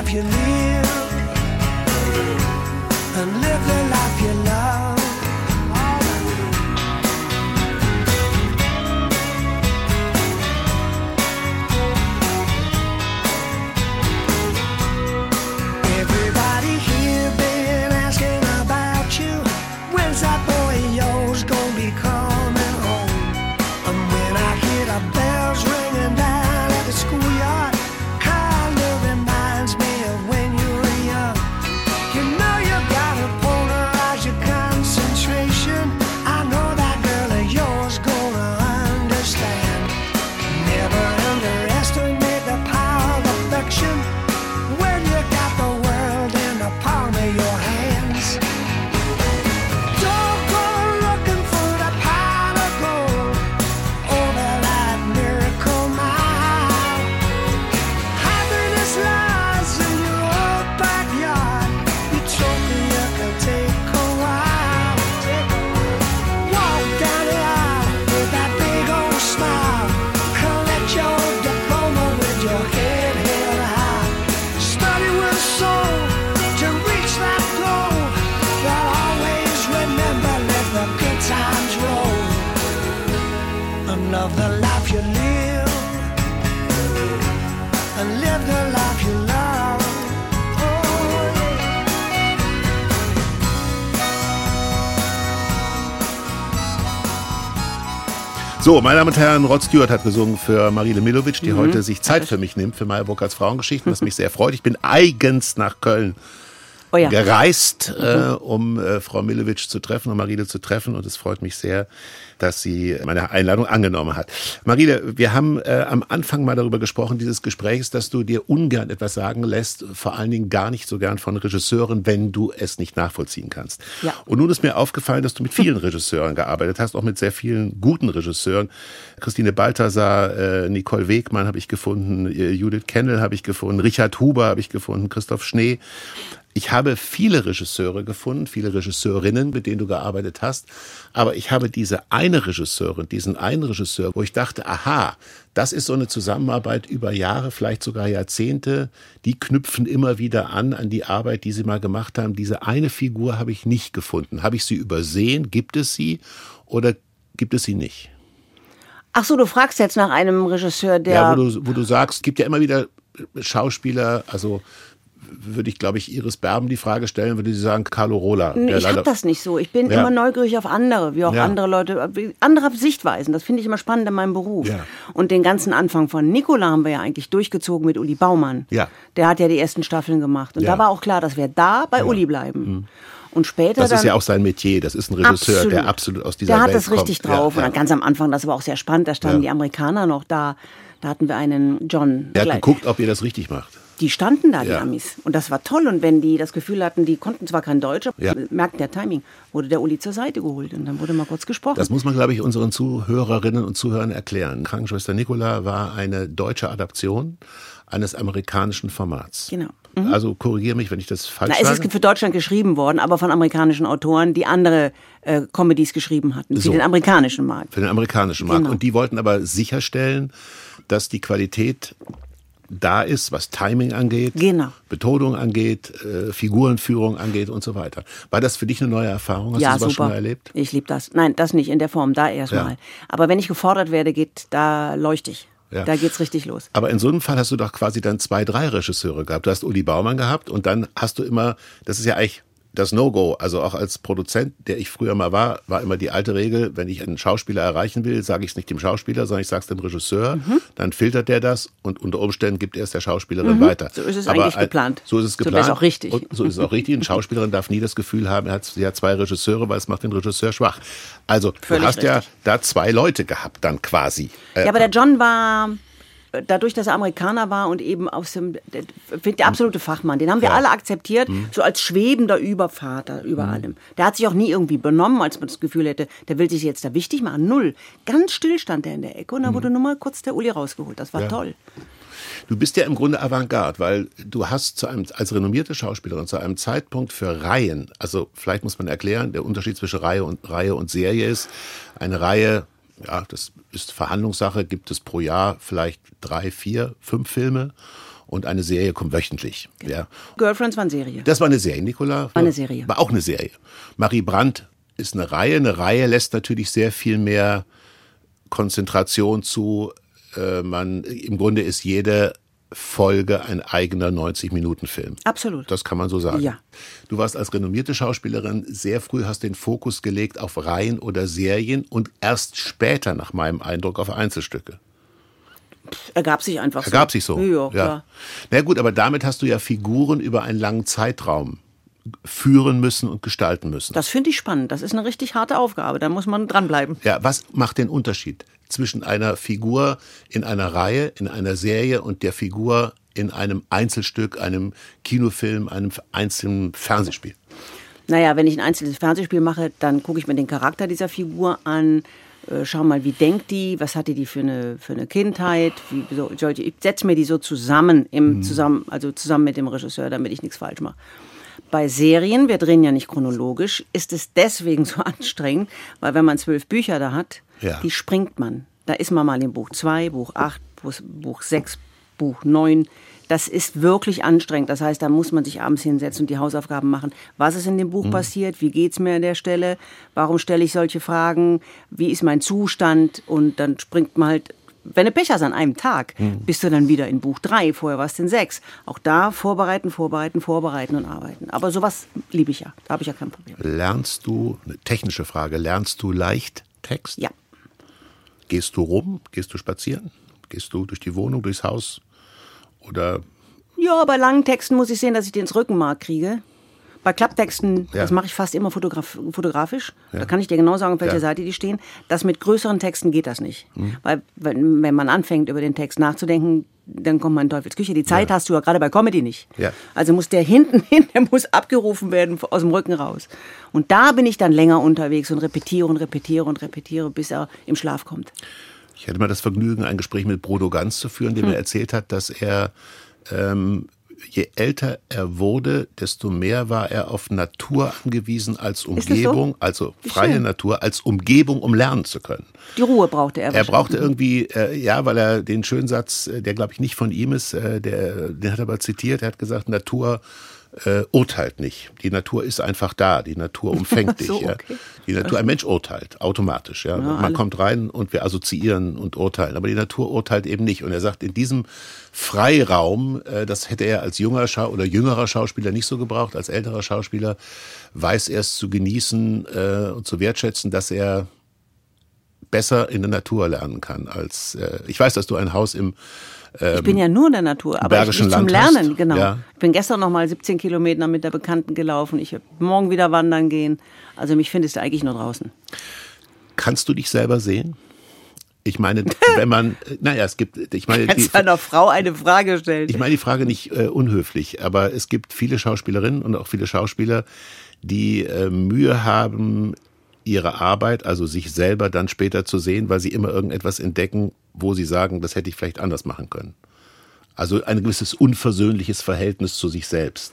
Speaker 1: life you live and live the life you love. Everybody here been asking about you. When's that boy of yours gonna be coming home? And when I hear the bells ringing down at the schoolyard, kinda reminds me of when you were young. You know you gotta polarize your concentration. I know that girl of yours gonna understand. Never underestimate the power of affection when you got the world in the palm of your hands. Don't go looking for the pot of gold over that Miracle Mile. Happiness lies in your old backyard. Utopia can take a while. Walk down the aisle with that big old smile. Collect your diploma with your head held high. Study with soul to reach that goal. But always remember, let the good times roll. And love the life you live and live the life you love. Oh, yeah.
Speaker 2: So, meine Damen und Herren, Rod Stewart hat gesungen für Marile Milovic, die heute sich Zeit für mich nimmt, für Meyer Burkhardts Frauengeschichten, was mich sehr freut. Ich bin eigens nach Köln gereist, um Frau Milovic zu treffen, um Marile zu treffen. Und es freut mich sehr, dass sie meine Einladung angenommen hat. Marile, wir haben am Anfang mal darüber gesprochen, dieses Gesprächs, dass du dir ungern etwas sagen lässt, vor allen Dingen gar nicht so gern von Regisseuren, wenn du es nicht nachvollziehen kannst. Ja. Und nun ist mir aufgefallen, dass du mit vielen Regisseuren gearbeitet hast, auch mit sehr vielen guten Regisseuren. Christine Balthasar, Nicole Wegmann habe ich gefunden, Judith Kendall habe ich gefunden, Richard Huber habe ich gefunden, Christoph Schnee. Ich habe viele Regisseure gefunden, viele Regisseurinnen, mit denen du gearbeitet hast. Aber ich habe diese eine Regisseurin, diesen einen Regisseur, wo ich dachte, aha, das ist so eine Zusammenarbeit über Jahre, vielleicht sogar Jahrzehnte. Die knüpfen immer wieder an die Arbeit, die sie mal gemacht haben. Diese eine Figur habe ich nicht gefunden. Habe ich sie übersehen? Gibt es sie oder gibt es sie nicht?
Speaker 3: Ach so, du fragst jetzt nach einem Regisseur, der...
Speaker 2: Ja, wo du sagst, es gibt ja immer wieder Schauspieler, also... würde ich, glaube ich, Iris Berben die Frage stellen, würde sie sagen, Carlo Rola.
Speaker 3: Ich habe das nicht so. Ich bin immer neugierig auf andere, wie auch andere Leute, andere Sichtweisen. Das finde ich immer spannend in meinem Beruf. Ja. Und den ganzen Anfang von Nicola haben wir ja eigentlich durchgezogen mit Uli Baumann. Ja. Der hat ja die ersten Staffeln gemacht. Und da war auch klar, dass wir da bei Uli bleiben. Mhm. Und später
Speaker 2: das ist ja auch sein Metier. Das ist ein Regisseur, der absolut aus dieser Welt kommt.
Speaker 3: Der hat das richtig drauf. Ja, ja. Und ganz am Anfang, das war auch sehr spannend, da standen die Amerikaner noch da. Da hatten wir einen John.
Speaker 2: Der hat geguckt, ob ihr das richtig macht.
Speaker 3: Die standen da, die Amis. Und das war toll. Und wenn die das Gefühl hatten, die konnten zwar kein Deutsch, merkten der Timing, wurde der Uli zur Seite geholt. Und dann wurde mal kurz gesprochen.
Speaker 2: Das muss man, glaube ich, unseren Zuhörerinnen und Zuhörern erklären. Krankenschwester Nicola war eine deutsche Adaption eines amerikanischen Formats.
Speaker 3: Genau.
Speaker 2: Mhm. Also korrigiere mich, wenn ich das falsch sage.
Speaker 3: Es ist für Deutschland geschrieben worden, aber von amerikanischen Autoren, die andere Comedies geschrieben hatten. Für den amerikanischen Markt.
Speaker 2: Für den amerikanischen Markt. Und die wollten aber sicherstellen, dass die Qualität da ist, was Timing angeht, Betonung angeht, Figurenführung angeht und so weiter. War das für dich eine neue Erfahrung? Hast du sowas schon mal erlebt?
Speaker 3: Ich liebe das. Nein, das nicht in der Form, da erstmal. Aber wenn ich gefordert werde, da leuchte ich. Ja. Da geht's richtig los.
Speaker 2: Aber in so einem Fall hast du doch quasi dann 2, 3 Regisseure gehabt. Du hast Uli Baumann gehabt und dann hast du immer, das ist ja eigentlich das No-Go, also auch als Produzent, der ich früher mal war immer die alte Regel, wenn ich einen Schauspieler erreichen will, sage ich es nicht dem Schauspieler, sondern ich sage es dem Regisseur, dann filtert der das und unter Umständen gibt er es der Schauspielerin weiter.
Speaker 3: So ist es eigentlich geplant.
Speaker 2: So ist es geplant.
Speaker 3: So ist es auch richtig.
Speaker 2: Und so ist es auch richtig. Eine Schauspielerin darf nie das Gefühl haben, sie hat 2 Regisseure, weil es macht den Regisseur schwach. Also du hast ja da 2 Leute gehabt dann quasi.
Speaker 3: Ja, aber der John war... Dadurch, dass er Amerikaner war und eben der absolute Fachmann, den haben wir alle akzeptiert, so als schwebender Übervater über allem. Der hat sich auch nie irgendwie benommen, als man das Gefühl hätte, der will sich jetzt da wichtig machen. Null. Ganz still stand der in der Ecke und dann wurde nur mal kurz der Uli rausgeholt. Das war toll.
Speaker 2: Du bist ja im Grunde Avantgarde, weil du hast als renommierte Schauspielerin zu einem Zeitpunkt für Reihen, also vielleicht muss man erklären, der Unterschied zwischen Reihe und Serie ist, eine Reihe... Ja, das ist Verhandlungssache, gibt es pro Jahr vielleicht 3, 4, 5 Filme. und eine Serie kommt wöchentlich.
Speaker 3: Genau.
Speaker 2: Ja.
Speaker 3: Girlfriends war eine Serie.
Speaker 2: Das war eine Serie, Nicola.
Speaker 3: War eine Serie.
Speaker 2: War auch eine Serie. Marie Brandt ist eine Reihe. Eine Reihe lässt natürlich sehr viel mehr Konzentration zu. Im Grunde ist jede Folge ein eigener 90-Minuten-Film.
Speaker 3: Absolut.
Speaker 2: Das kann man so sagen.
Speaker 3: Ja.
Speaker 2: Du warst als renommierte Schauspielerin sehr früh, hast den Fokus gelegt auf Reihen oder Serien und erst später, nach meinem Eindruck, auf Einzelstücke.
Speaker 3: Ergab sich einfach so.
Speaker 2: Ergab sich so.
Speaker 3: Ja, klar.
Speaker 2: Na gut, aber damit hast du ja Figuren über einen langen Zeitraum führen müssen und gestalten müssen.
Speaker 3: Das finde ich spannend. Das ist eine richtig harte Aufgabe. Da muss man dranbleiben.
Speaker 2: Ja, was macht den Unterschied zwischen einer Figur in einer Reihe, in einer Serie und der Figur in einem Einzelstück, einem Kinofilm, einem einzelnen Fernsehspiel?
Speaker 3: Naja, wenn ich ein einzelnes Fernsehspiel mache, dann gucke ich mir den Charakter dieser Figur an, schau mal, wie denkt die, was hatte die für eine Kindheit, ich setze mir die so zusammen mit dem Regisseur, damit ich nichts falsch mache. Bei Serien, wir drehen ja nicht chronologisch, ist es deswegen so anstrengend, weil wenn man 12 Bücher da hat, die springt man. Da ist man mal in Buch 2, Buch 8, Buch 6, Buch 9. Das ist wirklich anstrengend. Das heißt, da muss man sich abends hinsetzen und die Hausaufgaben machen. Was ist in dem Buch passiert? Wie geht's mir an der Stelle? Warum stelle ich solche Fragen? Wie ist mein Zustand? Und dann springt man halt, wenn du Pech hast an einem Tag, bist du dann wieder in Buch 3. Vorher warst du in 6. Auch da vorbereiten und arbeiten. Aber sowas liebe ich ja. Da habe ich ja kein Problem.
Speaker 2: Lernst du, eine technische Frage, lernst du leicht Text?
Speaker 3: Ja.
Speaker 2: Gehst du rum? Gehst du spazieren? Gehst du durch die Wohnung, durchs Haus? Oder?
Speaker 3: Ja, bei langen Texten muss ich sehen, dass ich den ins Rückenmark kriege. Bei Klapptexten, das mache ich fast immer fotografisch. Ja. Da kann ich dir genau sagen, auf welcher Seite die stehen. Das mit größeren Texten geht das nicht. Weil wenn man anfängt, über den Text nachzudenken, dann kommt man in Teufels Küche. Die Zeit hast du ja gerade bei Comedy nicht. Ja. Also muss der hinten hin, der muss abgerufen werden aus dem Rücken raus. Und da bin ich dann länger unterwegs und repetiere, bis er im Schlaf kommt.
Speaker 2: Ich hatte mal das Vergnügen, ein Gespräch mit Bodo Ganz zu führen, dem er erzählt hat, dass er, je älter er wurde, desto mehr war er auf Natur angewiesen als Umgebung, so? Also freie Natur, als Umgebung, um lernen zu können.
Speaker 3: Die Ruhe brauchte er.
Speaker 2: Er brauchte irgendwie, weil er den schönen Satz, der glaube ich nicht von ihm ist, den hat er aber zitiert, er hat gesagt, Natur urteilt nicht. Die Natur ist einfach da. Die Natur umfängt dich.
Speaker 3: So, okay.
Speaker 2: Ja. Die Natur, ein Mensch urteilt automatisch. Ja. Man kommt rein und wir assoziieren und urteilen. Aber die Natur urteilt eben nicht. Und er sagt, in diesem Freiraum, das hätte er als junger oder jüngerer Schauspieler nicht so gebraucht. Als älterer Schauspieler weiß er es zu genießen und zu wertschätzen, dass er besser in der Natur lernen kann. Ich weiß, dass du ein Haus
Speaker 3: ich bin ja nur in der Natur, aber nicht zum Lernen, genau. Ja. Ich bin gestern noch mal 17 Kilometer mit der Bekannten gelaufen. Ich werde morgen wieder wandern gehen. Also mich findest du eigentlich nur draußen.
Speaker 2: Kannst du dich selber sehen? Ich meine, wenn man,
Speaker 3: kannst einer Frau eine Frage stellen.
Speaker 2: Ich meine die Frage nicht unhöflich, aber es gibt viele Schauspielerinnen und auch viele Schauspieler, die Mühe haben, ihre Arbeit, also sich selber dann später zu sehen, weil sie immer irgendetwas entdecken, wo sie sagen, das hätte ich vielleicht anders machen können. Also ein gewisses unversöhnliches Verhältnis zu sich selbst.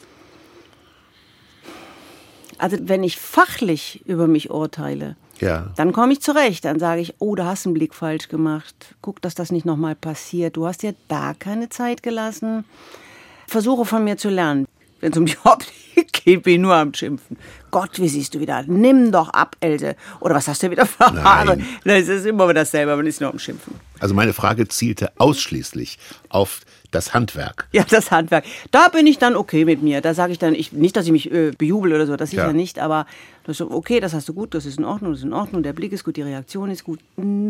Speaker 3: Also wenn ich fachlich über mich urteile, dann komme ich zurecht. Dann sage ich, oh, da hast du einen Blick falsch gemacht. Guck, dass das nicht nochmal passiert. Du hast dir da keine Zeit gelassen. Versuche von mir zu lernen. Wenn es um die Optik geht, bin ich nur am Schimpfen. Gott, wie siehst du wieder? Nimm doch ab, Else. Oder was hast du wieder für Haare? Das ist immer dasselbe, man ist nur am Schimpfen.
Speaker 2: Also meine Frage zielte ausschließlich auf das Handwerk.
Speaker 3: Ja, das Handwerk. Da bin ich dann okay mit mir. Da sage ich dann, nicht, dass ich mich bejubel oder so, das sicher nicht, aber das ist okay, das hast du gut, das ist in Ordnung, der Blick ist gut, die Reaktion ist gut.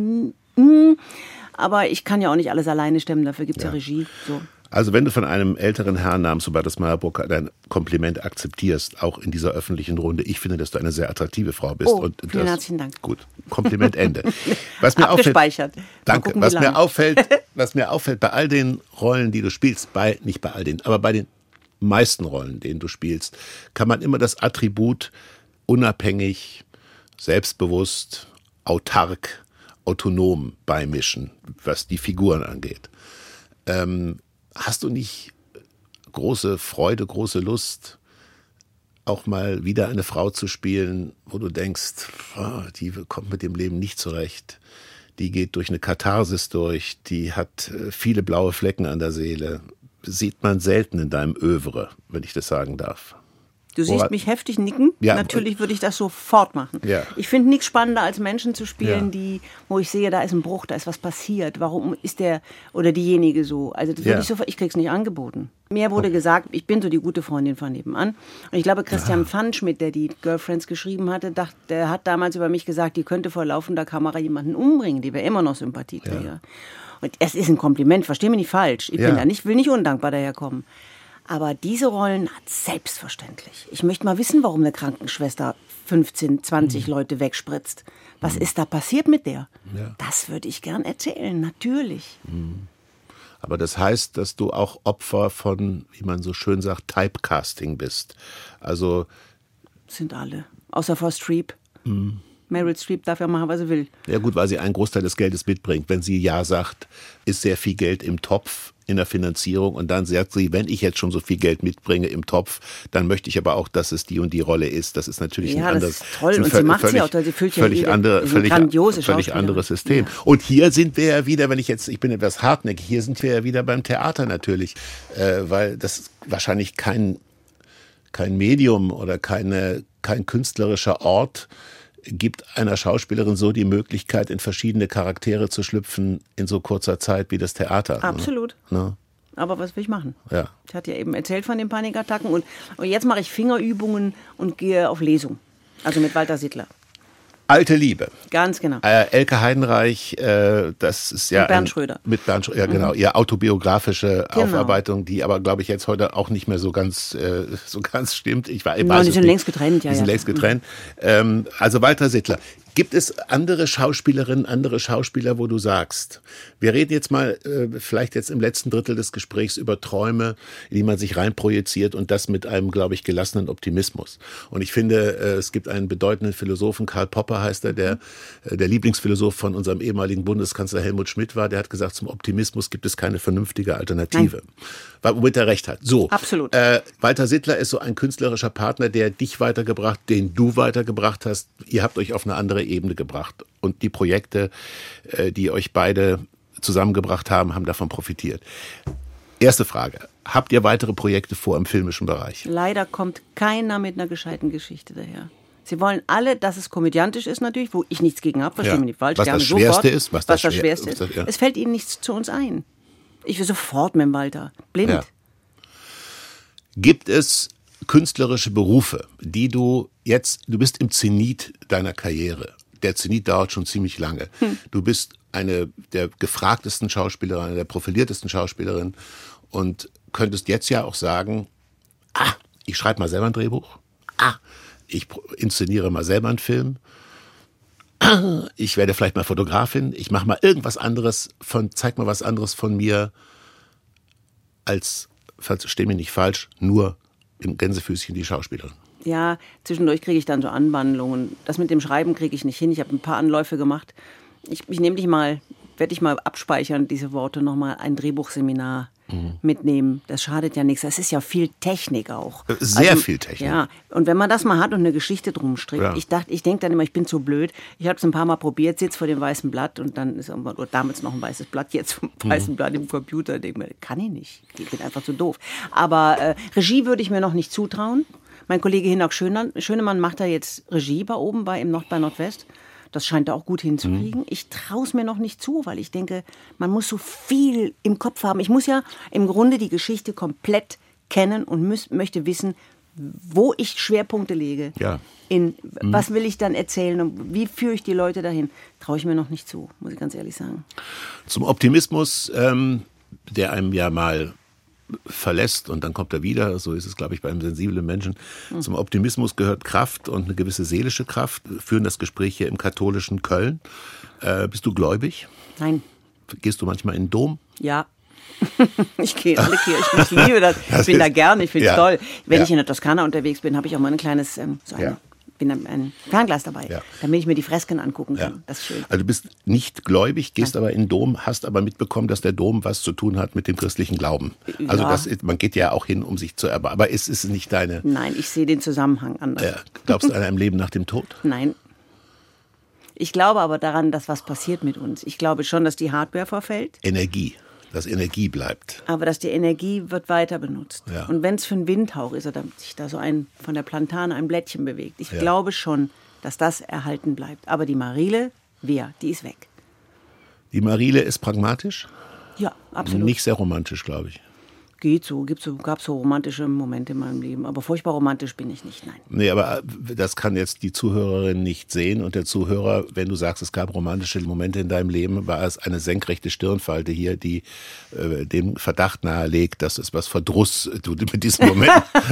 Speaker 3: Aber ich kann ja auch nicht alles alleine stemmen, dafür gibt es ja Regie. So.
Speaker 2: Also wenn du von einem älteren Herrn namens Hubertus Meyer-Burkhardt dein Kompliment akzeptierst, auch in dieser öffentlichen Runde, ich finde, dass du eine sehr attraktive Frau bist.
Speaker 3: Oh, vielen herzlichen Dank.
Speaker 2: Gut, Kompliment Ende. Was mir
Speaker 3: abgespeichert.
Speaker 2: Danke. Gucken, was mir auffällt bei all den Rollen, die du spielst, nicht bei all den, aber bei den meisten Rollen, denen du spielst, kann man immer das Attribut unabhängig, selbstbewusst, autark, autonom beimischen, was die Figuren angeht. Hast du nicht große Freude, große Lust, auch mal wieder eine Frau zu spielen, wo du denkst, die kommt mit dem Leben nicht zurecht, die geht durch eine Katharsis durch, die hat viele blaue Flecken an der Seele. sieht man selten in deinem Övre, wenn ich das sagen darf.
Speaker 3: Du siehst mich heftig nicken. Ja, natürlich würde ich das sofort machen. Ja. Ich finde nichts spannender, als Menschen zu spielen, wo ich sehe, da ist ein Bruch, da ist was passiert. Warum ist der oder diejenige so? Also das würde ich krieg's nicht angeboten. Mir wurde gesagt, ich bin so die gute Freundin von nebenan. Und ich glaube, Christian Pfannschmidt, der die Girlfriends geschrieben hatte, der hat damals über mich gesagt, die könnte vor laufender Kamera jemanden umbringen. Die wäre immer noch Sympathieträger. Ja. Und es ist ein Kompliment, versteh mich nicht falsch. Ich will nicht undankbar daherkommen. Aber diese Rollen hat selbstverständlich. Ich möchte mal wissen, warum eine Krankenschwester 15, 20 Leute wegspritzt. Was ist da passiert mit der? Ja. Das würde ich gern erzählen, natürlich.
Speaker 2: Aber das heißt, dass du auch Opfer von, wie man so schön sagt, Typecasting bist. Also
Speaker 3: sind alle, außer Frau Streep. Meryl Streep darf ja machen, was sie will.
Speaker 2: Ja gut, weil sie einen Großteil des Geldes mitbringt. Wenn sie Ja sagt, ist sehr viel Geld im Topf in der Finanzierung und dann sagt sie, wenn ich jetzt schon so viel Geld mitbringe im Topf, dann möchte ich aber auch, dass es die und die Rolle ist. Das ist natürlich ein anderes,
Speaker 3: das ist toll. Und sie macht sie auch, sie füllt
Speaker 2: völlig anderes System. Ja. Und hier sind wir ja wieder, ich bin etwas hartnäckig, hier sind wir ja wieder beim Theater natürlich, weil das wahrscheinlich kein Medium oder kein künstlerischer Ort gibt einer Schauspielerin so die Möglichkeit, in verschiedene Charaktere zu schlüpfen in so kurzer Zeit wie das Theater.
Speaker 3: Absolut. Ne? Aber was will ich machen? Ja. Ich hatte ja eben erzählt von den Panikattacken und jetzt mache ich Fingerübungen und gehe auf Lesung. Also mit Walter Sittler.
Speaker 2: Alte Liebe.
Speaker 3: Ganz genau.
Speaker 2: Elke Heidenreich, das ist ja...
Speaker 3: Mit Bernd Schröder.
Speaker 2: Mit Bernd Schröder, ja genau. Ihre autobiografische Aufarbeitung, die aber, glaube ich, jetzt heute auch nicht mehr so ganz stimmt. Die sind längst getrennt,
Speaker 3: Die sind
Speaker 2: längst getrennt. Also Walter Sittler. Gibt es andere Schauspielerinnen, andere Schauspieler, wo du sagst, wir reden jetzt mal vielleicht jetzt im letzten Drittel des Gesprächs über Träume, in die man sich reinprojiziert und das mit einem, glaube ich, gelassenen Optimismus. Und ich finde, es gibt einen bedeutenden Philosophen, Karl Popper heißt er, der Lieblingsphilosoph von unserem ehemaligen Bundeskanzler Helmut Schmidt war, der hat gesagt, zum Optimismus gibt es keine vernünftige Alternative. Womit er recht hat. So.
Speaker 3: Absolut.
Speaker 2: Walter Sittler ist so ein künstlerischer Partner, der dich weitergebracht, den du weitergebracht hast. Ihr habt euch auf eine andere Ebene gebracht. Und die Projekte, die euch beide zusammengebracht haben, haben davon profitiert. Erste Frage. Habt ihr weitere Projekte vor im filmischen Bereich?
Speaker 3: Leider kommt keiner mit einer gescheiten Geschichte daher. Sie wollen alle, dass es komödiantisch ist natürlich, wo ich nichts gegen habe, verstehe mich nicht falsch.
Speaker 2: Was das Schwerste ist.
Speaker 3: Was das Schwerste ist. Ja. Es fällt ihnen nichts zu uns ein. Ich will sofort mit dem Walter. Blind. Ja.
Speaker 2: Gibt es künstlerische Berufe, die du bist im Zenit deiner Karriere. Der Zenit dauert schon ziemlich lange. Du bist eine der gefragtesten Schauspielerinnen, eine der profiliertesten Schauspielerinnen und könntest jetzt ja auch sagen, ich schreibe mal selber ein Drehbuch. Ich inszeniere mal selber einen Film. Ich werde vielleicht mal Fotografin. Ich mache mal irgendwas anderes zeig mal was anderes von mir als, versteh mich nicht falsch, nur im Gänsefüßchen die Schauspielerin.
Speaker 3: Ja, zwischendurch kriege ich dann so Anwandlungen. Das mit dem Schreiben kriege ich nicht hin. Ich habe ein paar Anläufe gemacht. Ich nehme werde ich mal abspeichern, diese Worte nochmal, ein Drehbuchseminar mitnehmen. Das schadet ja nichts. Das ist ja viel Technik auch.
Speaker 2: Sehr viel Technik.
Speaker 3: Ja, und wenn man das mal hat und eine Geschichte drum strickt. Ja. Ich denke dann immer, ich bin zu blöd. Ich habe es ein paar Mal probiert, sitze vor dem weißen Blatt und dann ist damals noch ein weißes Blatt, jetzt vom weißen Blatt im Computer. Denke mir, kann ich nicht. Ich bin einfach zu doof. Aber Regie würde ich mir noch nicht zutrauen. Mein Kollege Hinak Schönemann macht da jetzt Regie bei Nordwest. Das scheint er auch gut hinzukriegen. Ich traue es mir noch nicht zu, weil ich denke, man muss so viel im Kopf haben. Ich muss ja im Grunde die Geschichte komplett kennen und möchte wissen, wo ich Schwerpunkte lege. Ja. Was will ich dann erzählen und wie führe ich die Leute dahin? Traue ich mir noch nicht zu, muss ich ganz ehrlich sagen.
Speaker 2: Zum Optimismus, der einem ja mal verlässt und dann kommt er wieder, so ist es, glaube ich, bei einem sensiblen Menschen. Zum Optimismus gehört Kraft und eine gewisse seelische Kraft. Wir führen das Gespräch hier im katholischen Köln. Bist du gläubig?
Speaker 3: Nein.
Speaker 2: Gehst du manchmal in den Dom?
Speaker 3: Ja. Ich gehe in alle Kirchen, ich liebe das. Ich bin da gerne, ich finde es toll. Wenn ich in der Toskana unterwegs bin, habe ich auch mal ein kleines ein Fernglas dabei, damit ich mir die Fresken angucken kann. Das ist schön.
Speaker 2: Also du bist nicht gläubig, gehst aber in den Dom, hast aber mitbekommen, dass der Dom was zu tun hat mit dem christlichen Glauben. Also man geht ja auch hin, um sich zu erbarmen. Aber ist es nicht deine...
Speaker 3: Nein, ich sehe den Zusammenhang anders.
Speaker 2: Glaubst du an einem Leben nach dem Tod?
Speaker 3: Nein. Ich glaube aber daran, dass was passiert mit uns. Ich glaube schon, dass die Hardware verfällt.
Speaker 2: Energie. Dass Energie bleibt.
Speaker 3: Aber dass die Energie wird weiter benutzt. Ja. Und wenn es für einen Windhauch ist oder sich da so von der Plantane ein Blättchen bewegt, ich glaube schon, dass das erhalten bleibt. Aber die Marile, die ist weg.
Speaker 2: Die Marile ist pragmatisch?
Speaker 3: Ja, absolut.
Speaker 2: Nicht sehr romantisch, glaube ich.
Speaker 3: Gab so romantische Momente in meinem Leben, aber furchtbar romantisch bin ich nicht, nein.
Speaker 2: Nee, aber das kann jetzt die Zuhörerin nicht sehen und der Zuhörer, wenn du sagst, es gab romantische Momente in deinem Leben, war es eine senkrechte Stirnfalte hier, die dem Verdacht nahelegt, dass es was Verdruss du mit diesem Moment.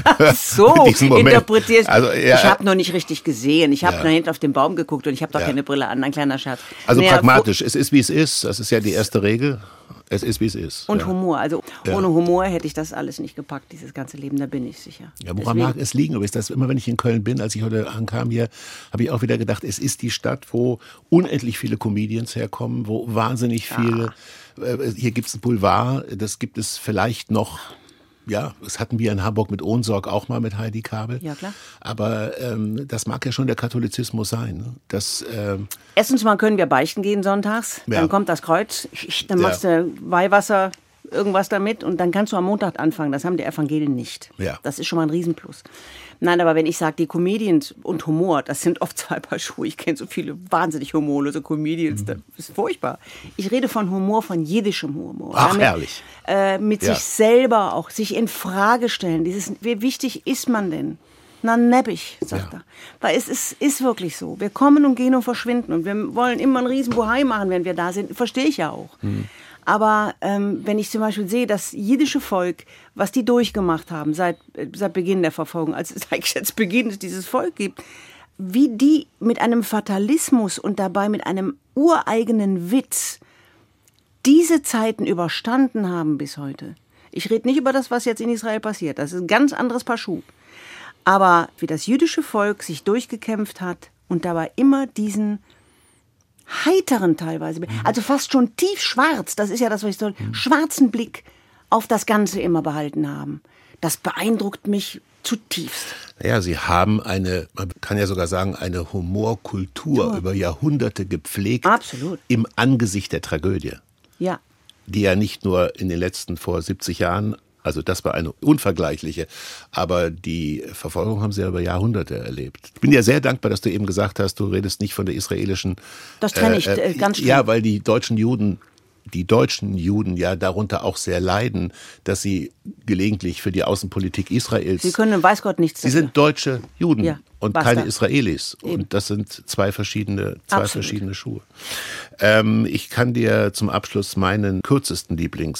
Speaker 3: So interpretierst. Also, ja, ich habe noch nicht richtig gesehen, ich habe noch hinten auf den Baum geguckt und ich habe doch keine Brille an, ein kleiner Scherz.
Speaker 2: Also pragmatisch, es ist wie es ist, das ist ja die erste Regel. Es ist, wie es ist.
Speaker 3: Und Humor. Also ohne Humor hätte ich das alles nicht gepackt, dieses ganze Leben, da bin ich sicher.
Speaker 2: Ja, woran mag es liegen? Aber ist das immer, wenn ich in Köln bin, als ich heute ankam hier, habe ich auch wieder gedacht, es ist die Stadt, wo unendlich viele Comedians herkommen, wo wahnsinnig viele, hier gibt es ein Boulevard, das gibt es vielleicht noch. Ja, das hatten wir in Hamburg mit Ohnsorg auch mal mit Heidi Kabel.
Speaker 3: Ja, klar.
Speaker 2: Aber das mag ja schon der Katholizismus sein. Ne? Das,
Speaker 3: erstens mal können wir beichten gehen sonntags. Dann kommt das Kreuz, dann machst du Weihwasser, irgendwas damit und dann kannst du am Montag anfangen. Das haben die Evangelien nicht.
Speaker 2: Ja.
Speaker 3: Das ist schon mal ein Riesenplus. Nein, aber wenn ich sage, die Comedians und Humor, das sind oft zwei Paar Schuhe. Ich kenne so viele wahnsinnig humorlose Comedians, das ist furchtbar. Ich rede von Humor, von jiddischem Humor.
Speaker 2: Ach, herrlich.
Speaker 3: Mit sich selber auch, sich in Frage stellen. Wie wichtig ist man denn? Na, neppig, sagt er. Weil es ist wirklich so. Wir kommen und gehen und verschwinden. Und wir wollen immer einen riesen Bohai machen, wenn wir da sind. Verstehe ich ja auch. Aber wenn ich zum Beispiel sehe, das jiddische Volk, was die durchgemacht haben seit Beginn der Verfolgung, als es eigentlich jetzt Beginn es dieses Volk gibt, wie die mit einem Fatalismus und dabei mit einem ureigenen Witz diese Zeiten überstanden haben bis heute. Ich rede nicht über das, was jetzt in Israel passiert. Das ist ein ganz anderes Paar Schuhe. Aber wie das jüdische Volk sich durchgekämpft hat und dabei immer diesen heiteren teilweise, also fast schon tiefschwarz, das ist ja das, was ich so, schwarzen Blick auf das Ganze immer behalten haben. Das beeindruckt mich zutiefst.
Speaker 2: Ja, sie haben man kann ja sogar sagen, eine Humorkultur über Jahrhunderte gepflegt.
Speaker 3: Absolut.
Speaker 2: Im Angesicht der Tragödie.
Speaker 3: Ja.
Speaker 2: Die ja nicht nur in den letzten vor 70 Jahren, also das war eine unvergleichliche, aber die Verfolgung haben sie ja über Jahrhunderte erlebt. Ich bin dir sehr dankbar, dass du eben gesagt hast, du redest nicht von der israelischen...
Speaker 3: Das trenne ich ganz streng.
Speaker 2: Ja, weil die deutschen Juden ja darunter auch sehr leiden, dass sie gelegentlich für die Außenpolitik Israels...
Speaker 3: Sie können, weiß Gott, nichts dafür.
Speaker 2: Sie sind deutsche Juden und
Speaker 3: basta.
Speaker 2: keine Israelis. Eben. Und das sind zwei verschiedene Schuhe. Ich kann dir zum Abschluss meinen kürzesten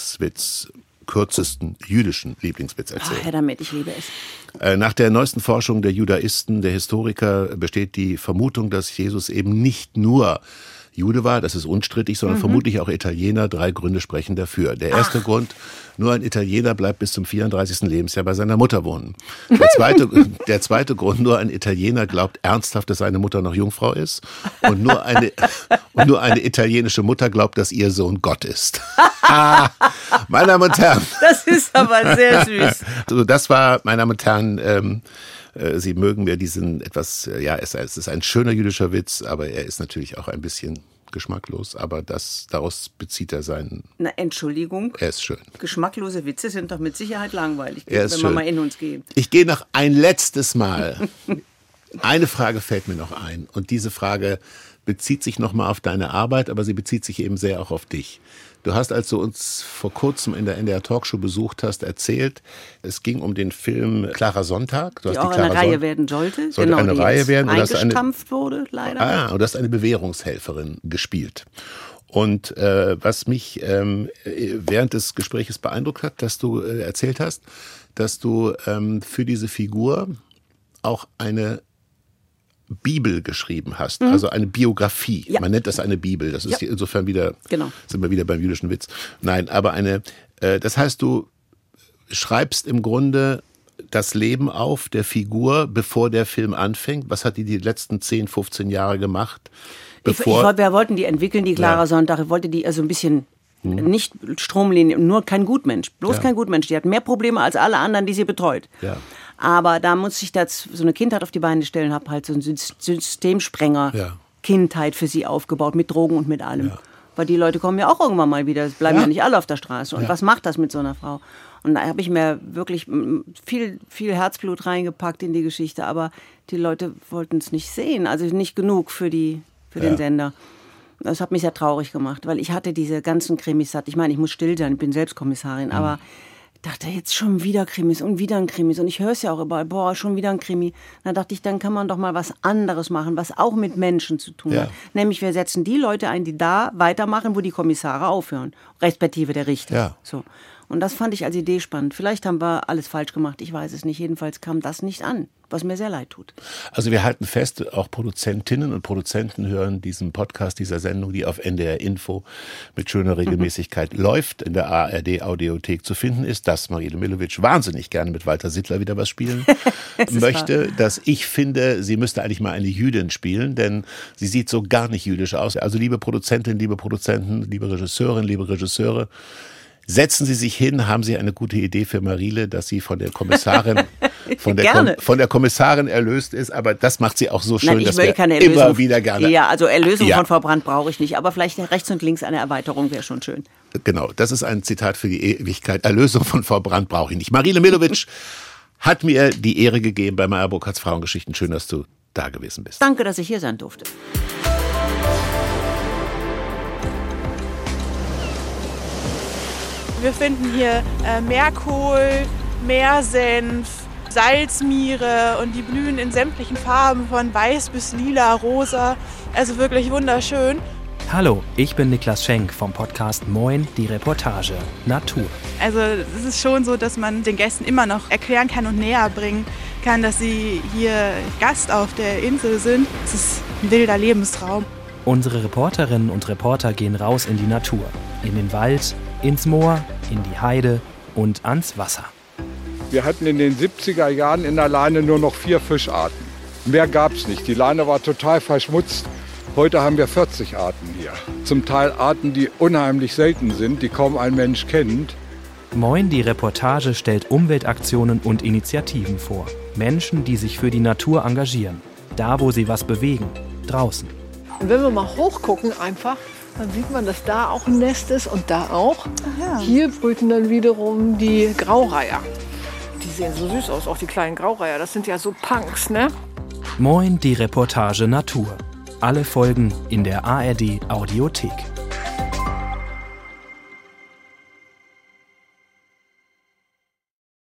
Speaker 2: jüdischen Lieblingswitz erzählen.
Speaker 3: Ach, her damit, ich liebe es.
Speaker 2: Nach der neuesten Forschung der Judaisten, der Historiker, besteht die Vermutung, dass Jesus eben nicht nur Jude war, das ist unstrittig, sondern vermutlich auch Italiener. 3 Gründe sprechen dafür. Der erste Grund, nur ein Italiener bleibt bis zum 34. Lebensjahr bei seiner Mutter wohnen. Der zweite Grund, nur ein Italiener glaubt ernsthaft, dass seine Mutter noch Jungfrau ist. Und nur eine italienische Mutter glaubt, dass ihr Sohn Gott ist. Meine Damen und Herren.
Speaker 3: Das ist aber sehr süß.
Speaker 2: Also das war, meine Damen und Herren, Sie mögen mir diesen etwas, es ist ein schöner jüdischer Witz, aber er ist natürlich auch ein bisschen geschmacklos, aber daraus bezieht er seinen...
Speaker 3: Na, Entschuldigung.
Speaker 2: Er ist schön.
Speaker 3: Geschmacklose Witze sind doch mit Sicherheit langweilig,
Speaker 2: wenn
Speaker 3: wir mal in uns gehen.
Speaker 2: Ich gehe noch ein letztes Mal. Eine Frage fällt mir noch ein und diese Frage bezieht sich nochmal auf deine Arbeit, aber sie bezieht sich eben sehr auch auf dich. Du hast, als du uns vor kurzem in der NDR Talkshow besucht hast, erzählt, es ging um den Film Klarer Sonntag.
Speaker 3: Die auch eine Reihe werden sollte.
Speaker 2: Sollte eine Reihe werden.
Speaker 3: Eingestampft wurde, leider.
Speaker 2: Und du hast eine Bewährungshelferin gespielt. Und was mich während des Gespräches beeindruckt hat, dass du erzählt hast, dass du für diese Figur auch eine Bibel geschrieben hast, also eine Biografie. Ja. Man nennt das eine Bibel. Das ist insofern wieder, sind wir wieder beim jüdischen Witz. Nein, aber das heißt, du schreibst im Grunde das Leben auf der Figur, bevor der Film anfängt. Was hat die letzten 10, 15 Jahre gemacht?
Speaker 3: Wir wollten die entwickeln, die Clara Sonntag. Ich wollte die also ein bisschen nicht Stromlinie, nur kein Gutmensch. Kein Gutmensch. Die hat mehr Probleme als alle anderen, die sie betreut.
Speaker 2: Ja.
Speaker 3: Aber da musste ich so eine Kindheit auf die Beine stellen, habe halt so einen Systemsprenger Kindheit für sie aufgebaut, mit Drogen und mit allem. Ja. Weil die Leute kommen ja auch irgendwann mal wieder. Es bleiben ja nicht alle auf der Straße. Und was macht das mit so einer Frau? Und da habe ich mir wirklich viel Herzblut reingepackt in die Geschichte. Aber die Leute wollten es nicht sehen. Also nicht genug für den Sender. Das hat mich sehr traurig gemacht, weil ich hatte diese ganzen Krimis satt. Ich meine, ich muss still sein, ich bin selbst Kommissarin, aber ich dachte, jetzt schon wieder Krimis und wieder ein Krimis. Und ich höre es ja auch überall, schon wieder ein Krimi. Da dachte ich, dann kann man doch mal was anderes machen, was auch mit Menschen zu tun hat. Nämlich, wir setzen die Leute ein, die da weitermachen, wo die Kommissare aufhören, respektive der Richter.
Speaker 2: Ja.
Speaker 3: So. Und das fand ich als Idee spannend. Vielleicht haben wir alles falsch gemacht, ich weiß es nicht. Jedenfalls kam das nicht an, was mir sehr leid tut. Also wir halten fest, auch Produzentinnen und Produzenten hören diesen Podcast, dieser Sendung, die auf NDR Info mit schöner Regelmäßigkeit läuft, in der ARD Audiothek zu finden ist, dass Mariele Milovic wahnsinnig gerne mit Walter Sittler wieder was spielen möchte, dass ich finde, sie müsste eigentlich mal eine Jüdin spielen, denn sie sieht so gar nicht jüdisch aus. Also liebe Produzentinnen, liebe Produzenten, liebe Regisseurinnen, liebe Regisseure, setzen Sie sich hin, haben Sie eine gute Idee für Marile, dass sie von der Kommissarin von der Kommissarin erlöst ist, aber das macht sie auch so schön, dass wir immer wieder gerne... Ja, also Erlösung von Frau Brandt brauche ich nicht, aber vielleicht rechts und links eine Erweiterung wäre schon schön. Genau, das ist ein Zitat für die Ewigkeit. Erlösung von Frau Brandt brauche ich nicht. Mariele Milovic hat mir die Ehre gegeben bei Meyer Burkhardts Frauengeschichten. Schön, dass du da gewesen bist. Danke, dass ich hier sein durfte.
Speaker 4: Wir finden hier Meerkohl, Meersenf, Salzmiere und die blühen in sämtlichen Farben von weiß bis lila, rosa. Also wirklich wunderschön.
Speaker 5: Hallo, ich bin Niklas Schenk vom Podcast Moin, die Reportage Natur.
Speaker 4: Also es ist schon so, dass man den Gästen immer noch erklären kann und näher bringen kann, dass sie hier Gast auf der Insel sind. Es ist ein wilder Lebensraum.
Speaker 5: Unsere Reporterinnen und Reporter gehen raus in die Natur, in den Wald, ins Moor, in die Heide und ans Wasser.
Speaker 6: Wir hatten in den 70er Jahren in der Leine nur noch 4 Fischarten. Mehr gab es nicht. Die Leine war total verschmutzt. Heute haben wir 40 Arten hier. Zum Teil Arten, die unheimlich selten sind, die kaum ein Mensch kennt.
Speaker 5: Moin, die Reportage stellt Umweltaktionen und Initiativen vor. Menschen, die sich für die Natur engagieren. Da, wo sie was bewegen. Draußen.
Speaker 7: Und wenn wir mal hochgucken einfach, dann sieht man, dass da auch ein Nest ist und da auch. Ja. Hier brüten dann wiederum die Graureiher. Die sehen so süß aus, auch die kleinen Graureiher. Das sind ja so Punks, ne?
Speaker 5: Moin, die Reportage Natur. Alle Folgen in der ARD Audiothek.